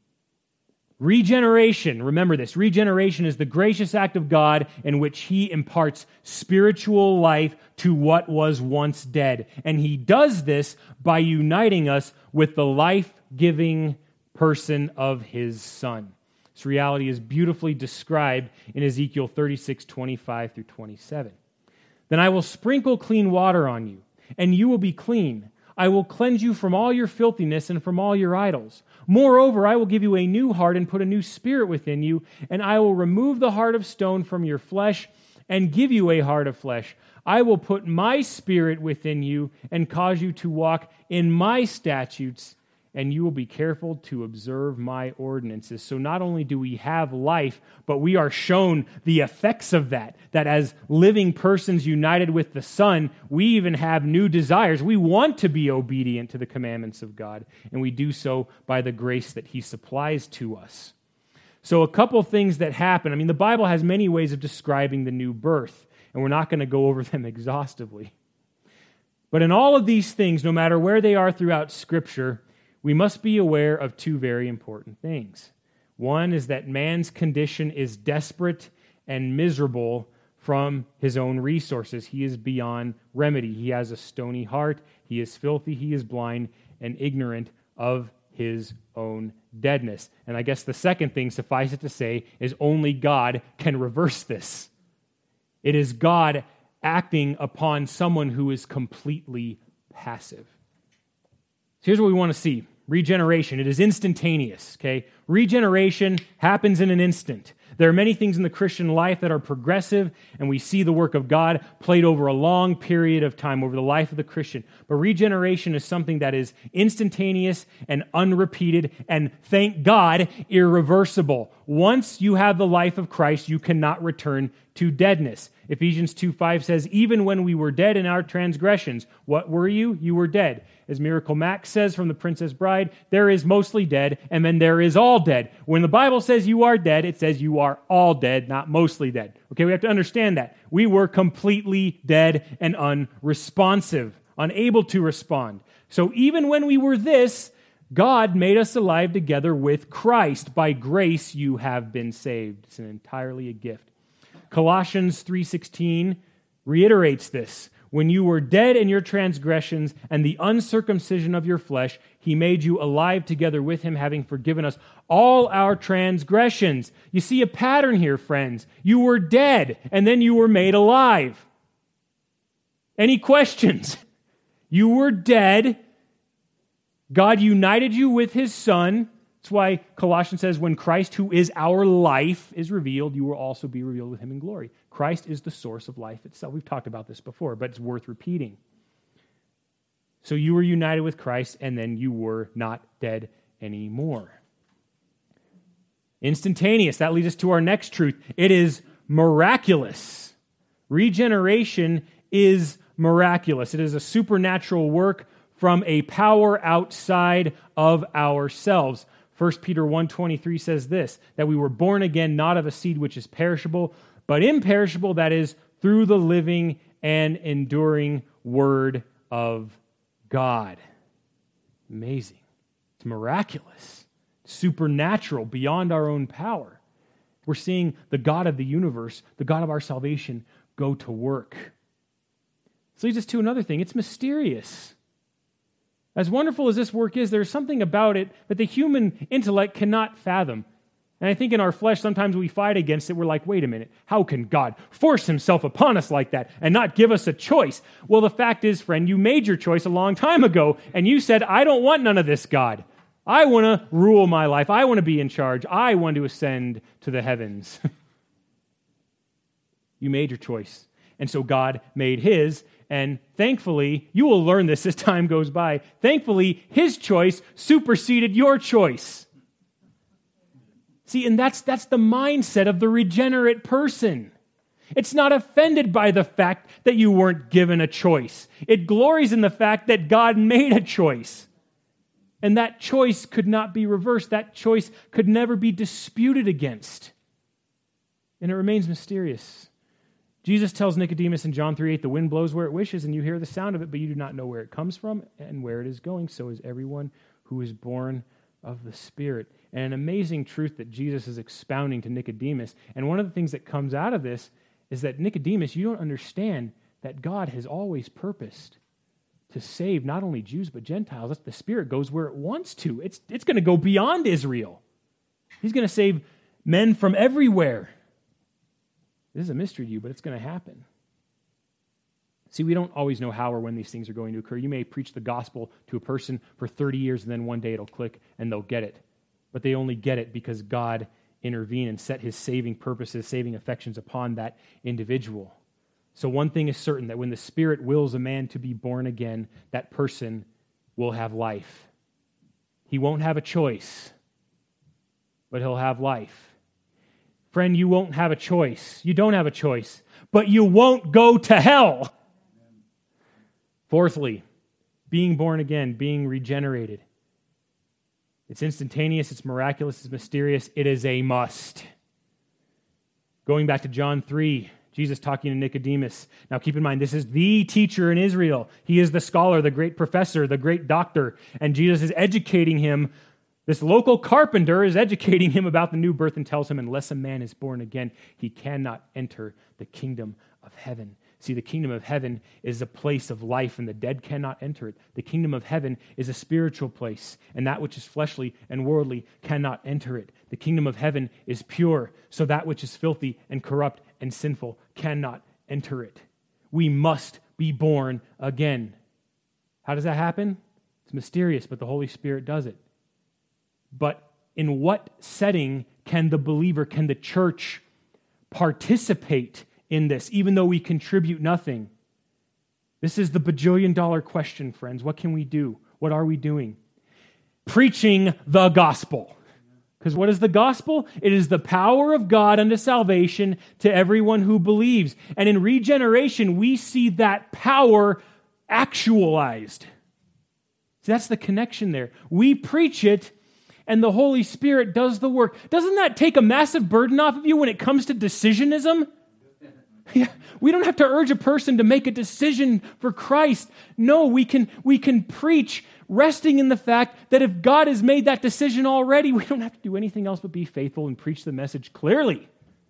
Speaker 1: Regeneration, remember this, regeneration is the gracious act of God in which he imparts spiritual life to what was once dead. And he does this by uniting us with the life-giving person of his Son. This reality is beautifully described in Ezekiel thirty-six, twenty-five through twenty-seven. Then I will sprinkle clean water on you, and you will be clean. I will cleanse you from all your filthiness and from all your idols. Moreover, I will give you a new heart and put a new spirit within you, and I will remove the heart of stone from your flesh and give you a heart of flesh. I will put my spirit within you and cause you to walk in my statutes, and you will be careful to observe my ordinances. So not only do we have life, but we are shown the effects of that, that as living persons united with the Son, we even have new desires. We want to be obedient to the commandments of God, and we do so by the grace that he supplies to us. So a couple things that happen. I mean, the Bible has many ways of describing the new birth, and we're not going to go over them exhaustively. But in all of these things, no matter where they are throughout Scripture, we must be aware of two very important things. One is that man's condition is desperate and miserable from his own resources. He is beyond remedy. He has a stony heart. He is filthy. He is blind and ignorant of his own deadness. And I guess the second thing, suffice it to say, is only God can reverse this. It is God acting upon someone who is completely passive. So here's what we want to see. Regeneration. It is instantaneous, okay? Regeneration happens in an instant. There are many things in the Christian life that are progressive, and we see the work of God played over a long period of time, over the life of the Christian. But regeneration is something that is instantaneous and unrepeated, and thank God, irreversible. Once you have the life of Christ, you cannot return to deadness. Ephesians two five says, even when we were dead in our transgressions, what were you? You were dead. As Miracle Max says from The Princess Bride, there is mostly dead, and then there is all dead. When the Bible says you are dead, it says you are all dead, not mostly dead. Okay, we have to understand that. We were completely dead and unresponsive, unable to respond. So even when we were this, God made us alive together with Christ. By grace you have been saved. It's an entirely a gift. Colossians three sixteen reiterates this. When you were dead in your transgressions and the uncircumcision of your flesh, he made you alive together with him, having forgiven us all our transgressions. You see a pattern here, friends. You were dead, and then you were made alive. Any questions? You were dead. God united you with his Son. That's why Colossians says, when Christ, who is our life, is revealed, you will also be revealed with him in glory. Christ is the source of life itself. We've talked about this before, but it's worth repeating. So you were united with Christ, and then you were not dead anymore. Instantaneous. That leads us to our next truth. It is miraculous. Regeneration is miraculous. It is a supernatural work from a power outside of ourselves. First Peter one twenty-three says this, that we were born again, not of a seed which is perishable, but imperishable, that is, through the living and enduring Word of God. Amazing. It's miraculous, supernatural, beyond our own power. We're seeing the God of the universe, the God of our salvation, go to work. This leads us to another thing. It's mysterious. As wonderful as this work is, there's something about it that the human intellect cannot fathom. And I think in our flesh, sometimes we fight against it. We're like, wait a minute, how can God force himself upon us like that and not give us a choice? Well, the fact is, friend, you made your choice a long time ago, and you said, I don't want none of this, God. I want to rule my life. I want to be in charge. I want to ascend to the heavens. You made your choice. And so God made his, and thankfully, you will learn this as time goes by, thankfully, his choice superseded your choice. See, and that's that's the mindset of the regenerate person. It's not offended by the fact that you weren't given a choice. It glories in the fact that God made a choice. And that choice could not be reversed. That choice could never be disputed against. And it remains mysterious. Jesus tells Nicodemus in John three eight, the wind blows where it wishes, and you hear the sound of it, but you do not know where it comes from and where it is going. So is everyone who is born of the Spirit. And an amazing truth that Jesus is expounding to Nicodemus. And one of the things that comes out of this is that Nicodemus, you don't understand that God has always purposed to save not only Jews but Gentiles. That's, the Spirit goes where it wants to. It's, it's going to go beyond Israel. He's going to save men from everywhere. This is a mystery to you, but it's going to happen. See, we don't always know how or when these things are going to occur. You may preach the gospel to a person for thirty years, and then one day it'll click and they'll get it. But they only get it because God intervened and set his saving purposes, saving affections upon that individual. So one thing is certain, that when the Spirit wills a man to be born again, that person will have life. He won't have a choice, but he'll have life. Friend, you won't have a choice. You don't have a choice, but you won't go to hell. Fourthly, being born again, being regenerated. It's instantaneous, it's miraculous, it's mysterious. It is a must. Going back to John three, Jesus talking to Nicodemus. Now keep in mind, this is the teacher in Israel. He is the scholar, the great professor, the great doctor. And Jesus is educating him. This local carpenter is educating him about the new birth and tells him, unless a man is born again, he cannot enter the kingdom of heaven. See, the kingdom of heaven is a place of life, and the dead cannot enter it. The kingdom of heaven is a spiritual place, and that which is fleshly and worldly cannot enter it. The kingdom of heaven is pure, so that which is filthy and corrupt and sinful cannot enter it. We must be born again. How does that happen? It's mysterious, but the Holy Spirit does it. But in what setting can the believer, can the church participate in this, even though we contribute nothing? This is the bajillion dollar question, friends. What can we do? What are we doing? Preaching the gospel. Because what is the gospel? It is the power of God unto salvation to everyone who believes. And in regeneration, we see that power actualized. See, that's the connection there. We preach it, and the Holy Spirit does the work. Doesn't that take a massive burden off of you when it comes to decisionism? Yeah, we don't have to urge a person to make a decision for Christ. No, we can, we can preach resting in the fact that if God has made that decision already, we don't have to do anything else but be faithful and preach the message clearly.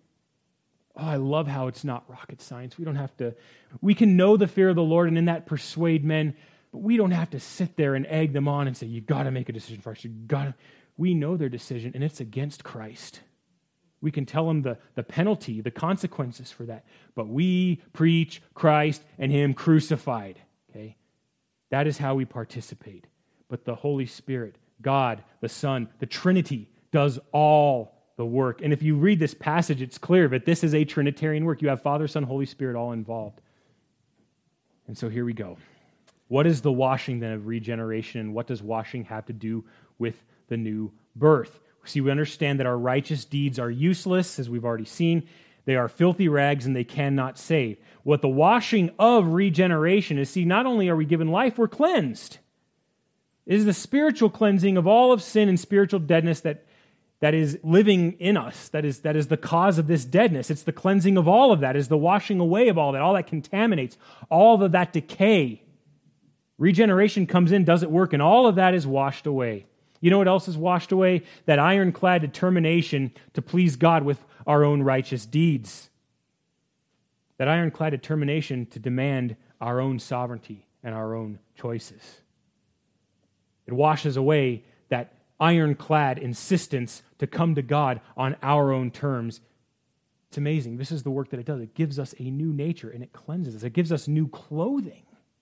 Speaker 1: Oh, I love how it's not rocket science. We don't have to, we can know the fear of the Lord and in that persuade men, but we don't have to sit there and egg them on and say, you got to make a decision first. You got to. We know their decision, and it's against Christ. We can tell them the, the penalty, the consequences for that. But we preach Christ and Him crucified. Okay? That is how we participate. But the Holy Spirit, God, the Son, the Trinity, does all the work. And if you read this passage, it's clear that this is a Trinitarian work. You have Father, Son, Holy Spirit all involved. And so here we go. What is the washing then of regeneration, and what does washing have to do with the new birth? See, we understand that our righteous deeds are useless, as we've already seen. They are filthy rags and they cannot save. What the washing of regeneration is, see, not only are we given life, we're cleansed. It is the spiritual cleansing of all of sin and spiritual deadness that, that is living in us. That is, that is the cause of this deadness. It's the cleansing of all of that. It's the washing away of all that, all that contaminates, all of that decay. Regeneration comes in, does it work, and all of that is washed away. You know what else is washed away? That ironclad determination to please God with our own righteous deeds. That ironclad determination to demand our own sovereignty and our own choices. It washes away that ironclad insistence to come to God on our own terms. It's amazing. This is the work that it does. It gives us a new nature and it cleanses us. It gives us new clothing.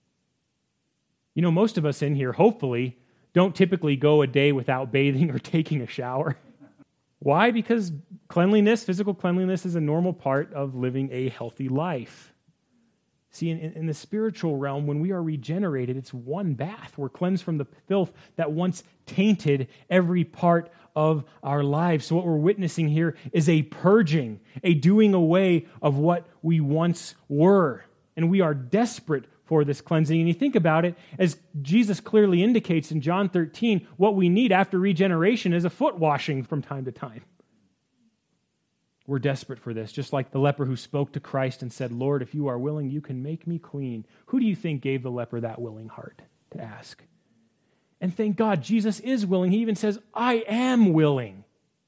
Speaker 1: You know, most of us in here, hopefully, don't typically go a day without bathing or taking a shower. Why? Because cleanliness, physical cleanliness, is a normal part of living a healthy life. See, in, in the spiritual realm, when we are regenerated, it's one bath. We're cleansed from the filth that once tainted every part of our lives. So what we're witnessing here is a purging, a doing away of what we once were. And we are desperate for this cleansing. And you think about it, as Jesus clearly indicates in John thirteen, what we need after regeneration is a foot washing from time to time. We're desperate for this, just like the leper who spoke to Christ and said, Lord, if you are willing, you can make me clean. Who do you think gave the leper that willing heart to ask? And thank God, Jesus is willing. He even says, I am willing.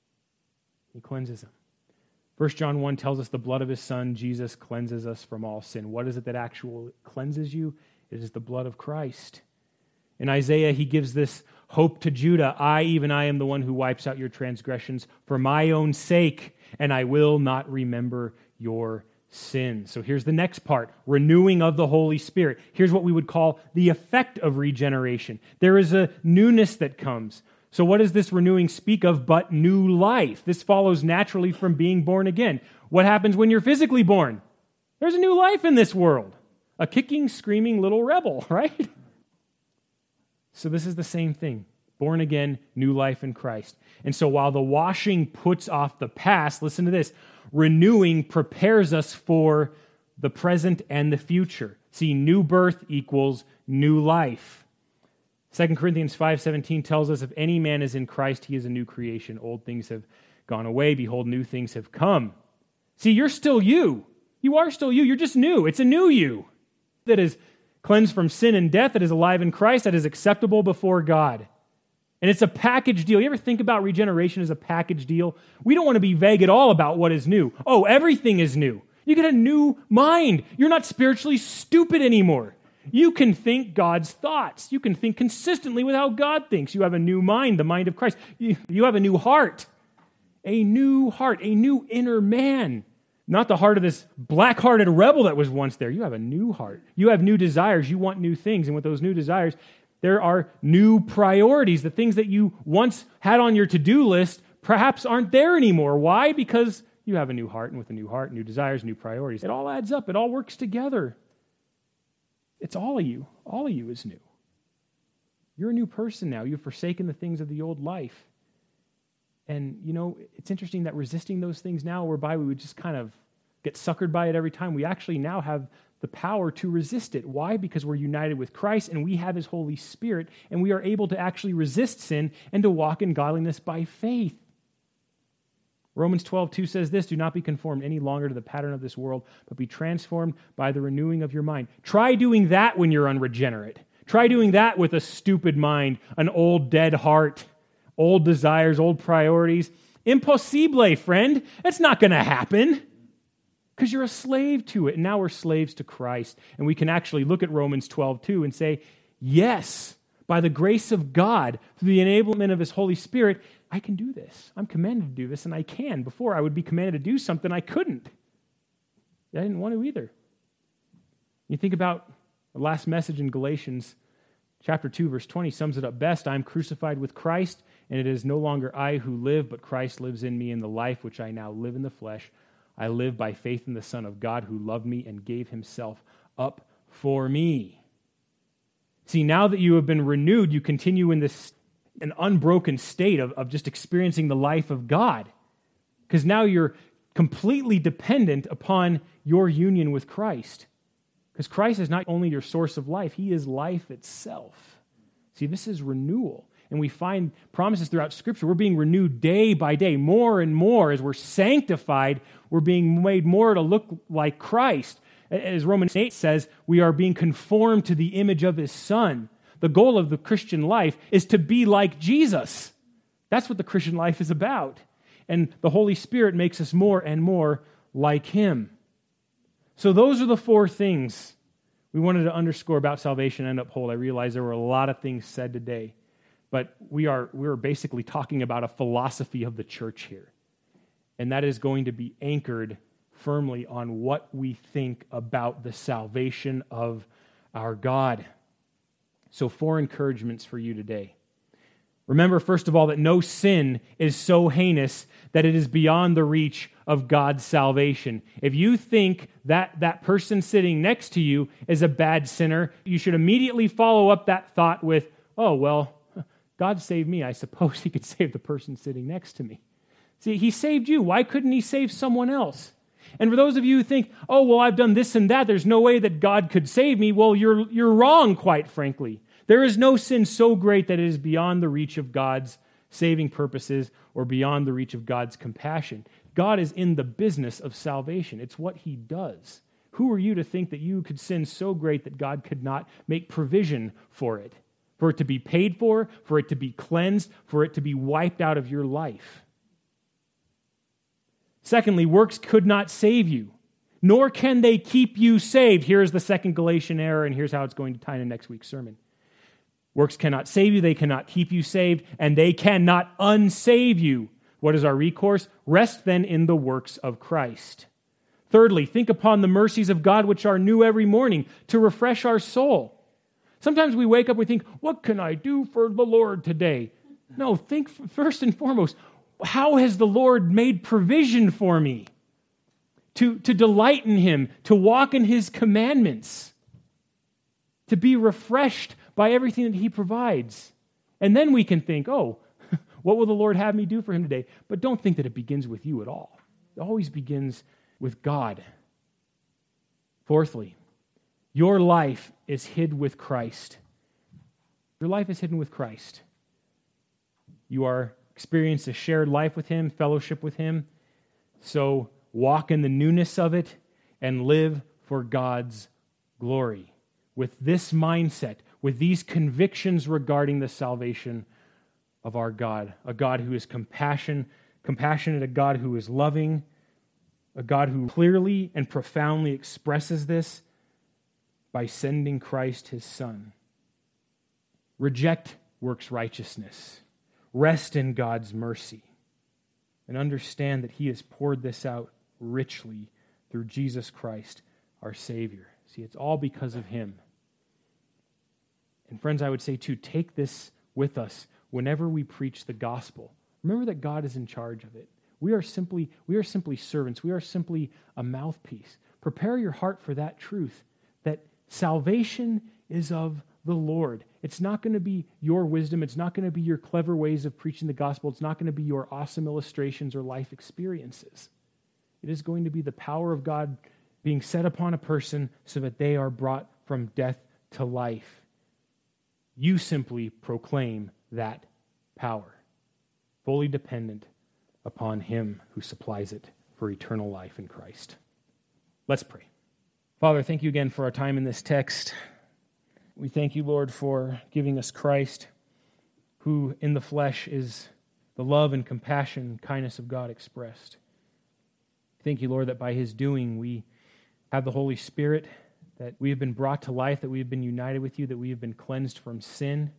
Speaker 1: He cleanses him. First John one tells us the blood of his son, Jesus, cleanses us from all sin. What is it that actually cleanses you? It is the blood of Christ. In Isaiah, he gives this hope to Judah. I, even I, am the one who wipes out your transgressions for my own sake, and I will not remember your sins. So here's the next part, renewing of the Holy Spirit. Here's what we would call the effect of regeneration. There is a newness that comes. So what does this renewing speak of but new life? This follows naturally from being born again. What happens when you're physically born? There's a new life in this world. A kicking, screaming little rebel, right? So this is the same thing. Born again, new life in Christ. And so while the washing puts off the past, listen to this, renewing prepares us for the present and the future. See, new birth equals new life. Second Corinthians five seventeen tells us, if any man is in Christ, he is a new creation. Old things have gone away. Behold, new things have come. See, you're still you. You are still you. You're just new. It's a new you that is cleansed from sin and death, that is alive in Christ, that is acceptable before God. And it's a package deal. You ever think about regeneration as a package deal? We don't want to be vague at all about what is new. Oh, everything is new. You get a new mind. You're not spiritually stupid anymore. You can think God's thoughts. You can think consistently with how God thinks. You have a new mind, the mind of Christ. You, you have a new heart. A new heart, a new inner man. Not the heart of this black-hearted rebel that was once there. You have a new heart. You have new desires. You want new things. And with those new desires, there are new priorities. The things that you once had on your to-do list perhaps aren't there anymore. Why? Because you have a new heart, and with a new heart, new desires, new priorities. It all adds up. It all works together. It's all of you. All of you is new. You're a new person now. You've forsaken the things of the old life. And, you know, it's interesting that resisting those things now, whereby we would just kind of get suckered by it every time, we actually now have the power to resist it. Why? Because we're united with Christ and we have his Holy Spirit, and we are able to actually resist sin and to walk in godliness by faith. Romans twelve two says this, do not be conformed any longer to the pattern of this world, but be transformed by the renewing of your mind. Try doing that when you're unregenerate. Try doing that with a stupid mind, an old dead heart, old desires, old priorities. Impossible, friend. It's not going to happen because you're a slave to it. And now we're slaves to Christ. And we can actually look at Romans twelve two and say, yes, by the grace of God, through the enablement of his Holy Spirit, I can do this. I'm commanded to do this, and I can. Before, I would be commanded to do something I couldn't. I didn't want to either. You think about the last message in Galatians chapter two, verse twenty sums it up best. I am crucified with Christ, and it is no longer I who live, but Christ lives in me. In the life which I now live in the flesh, I live by faith in the Son of God who loved me and gave himself up for me. See, now that you have been renewed, you continue in this an unbroken state of, of just experiencing the life of God. Because now you're completely dependent upon your union with Christ. Because Christ is not only your source of life, he is life itself. See, this is renewal. And we find promises throughout Scripture. We're being renewed day by day, more and more. As we're sanctified, we're being made more to look like Christ. As Romans eight says, we are being conformed to the image of his Son. The goal of the Christian life is to be like Jesus. That's what the Christian life is about. And the Holy Spirit makes us more and more like him. So those are the four things we wanted to underscore about salvation and uphold. I realize there were a lot of things said today, but we are we are basically talking about a philosophy of the church here. And that is going to be anchored firmly on what we think about the salvation of our God. So four encouragements for you today. Remember, first of all, that no sin is so heinous that it is beyond the reach of God's salvation. If you think that that person sitting next to you is a bad sinner, you should immediately follow up that thought with, oh, well, God saved me. I suppose he could save the person sitting next to me. See, he saved you. Why couldn't he save someone else? And for those of you who think, oh, well, I've done this and that, there's no way that God could save me, well, you're you're wrong, quite frankly. There is no sin so great that it is beyond the reach of God's saving purposes or beyond the reach of God's compassion. God is in the business of salvation. It's what he does. Who are you to think that you could sin so great that God could not make provision for it? For it to be paid for, for it to be cleansed, for it to be wiped out of your life. Secondly, works could not save you, nor can they keep you saved. Here's the second Galatian error, and here's how it's going to tie into next week's sermon. Works cannot save you, they cannot keep you saved, and they cannot unsave you. What is our recourse? Rest then in the works of Christ. Thirdly, think upon the mercies of God which are new every morning to refresh our soul. Sometimes we wake up and we think, what can I do for the Lord today? No, think first and foremost, how has the Lord made provision for me to, to delight in him, to walk in his commandments, to be refreshed by everything that he provides? And then we can think, oh, what will the Lord have me do for him today? But don't think that it begins with you at all. It always begins with God. Fourthly, your life is hid with Christ. Your life is hidden with Christ. You are experiencing a shared life with him, fellowship with him. So walk in the newness of it and live for God's glory. With this mindset, with these convictions regarding the salvation of our God, a God who is compassion, compassionate, a God who is loving, a God who clearly and profoundly expresses this by sending Christ his Son. Reject works righteousness. Rest in God's mercy. And understand that he has poured this out richly through Jesus Christ, our Savior. See, it's all because of him. And friends, I would say too, take this with us whenever we preach the gospel. Remember that God is in charge of it. We are simply, we are simply servants. We are simply a mouthpiece. Prepare your heart for that truth, that salvation is of the Lord. It's not going to be your wisdom. It's not going to be your clever ways of preaching the gospel. It's not going to be your awesome illustrations or life experiences. It is going to be the power of God being set upon a person so that they are brought from death to life. You simply proclaim that power, fully dependent upon him who supplies it for eternal life in Christ. Let's pray. Father, thank you again for our time in this text. We thank you, Lord, for giving us Christ, who in the flesh is the love and compassion and kindness of God expressed. Thank you, Lord, that by his doing we have the Holy Spirit, that we have been brought to life, that we have been united with you, that we have been cleansed from sin,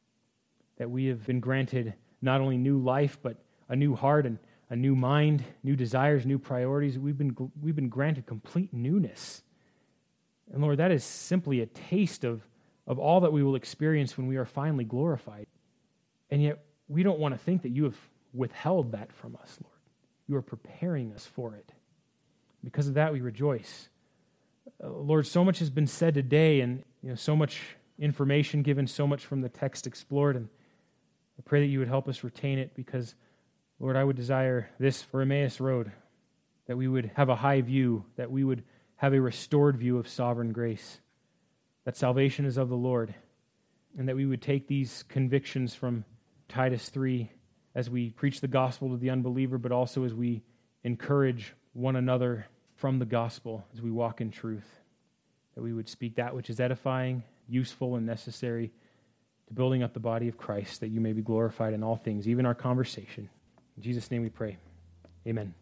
Speaker 1: that we have been granted not only new life, but a new heart and a new mind, new desires, new priorities. We've been, we've been granted complete newness. And Lord, that is simply a taste of, of all that we will experience when we are finally glorified. And yet, we don't want to think that you have withheld that from us, Lord. You are preparing us for it. Because of that, we rejoice. Uh, Lord, so much has been said today, and you know, so much information given, so much from the text explored, and I pray that you would help us retain it, because, Lord, I would desire this for Emmaus Road, that we would have a high view, that we would have a restored view of sovereign grace, that salvation is of the Lord, and that we would take these convictions from Titus three as we preach the gospel to the unbeliever, but also as we encourage one another from the gospel as we walk in truth, that we would speak that which is edifying, useful, and necessary to building up the body of Christ, that you may be glorified in all things, even our conversation. In Jesus' name we pray. Amen.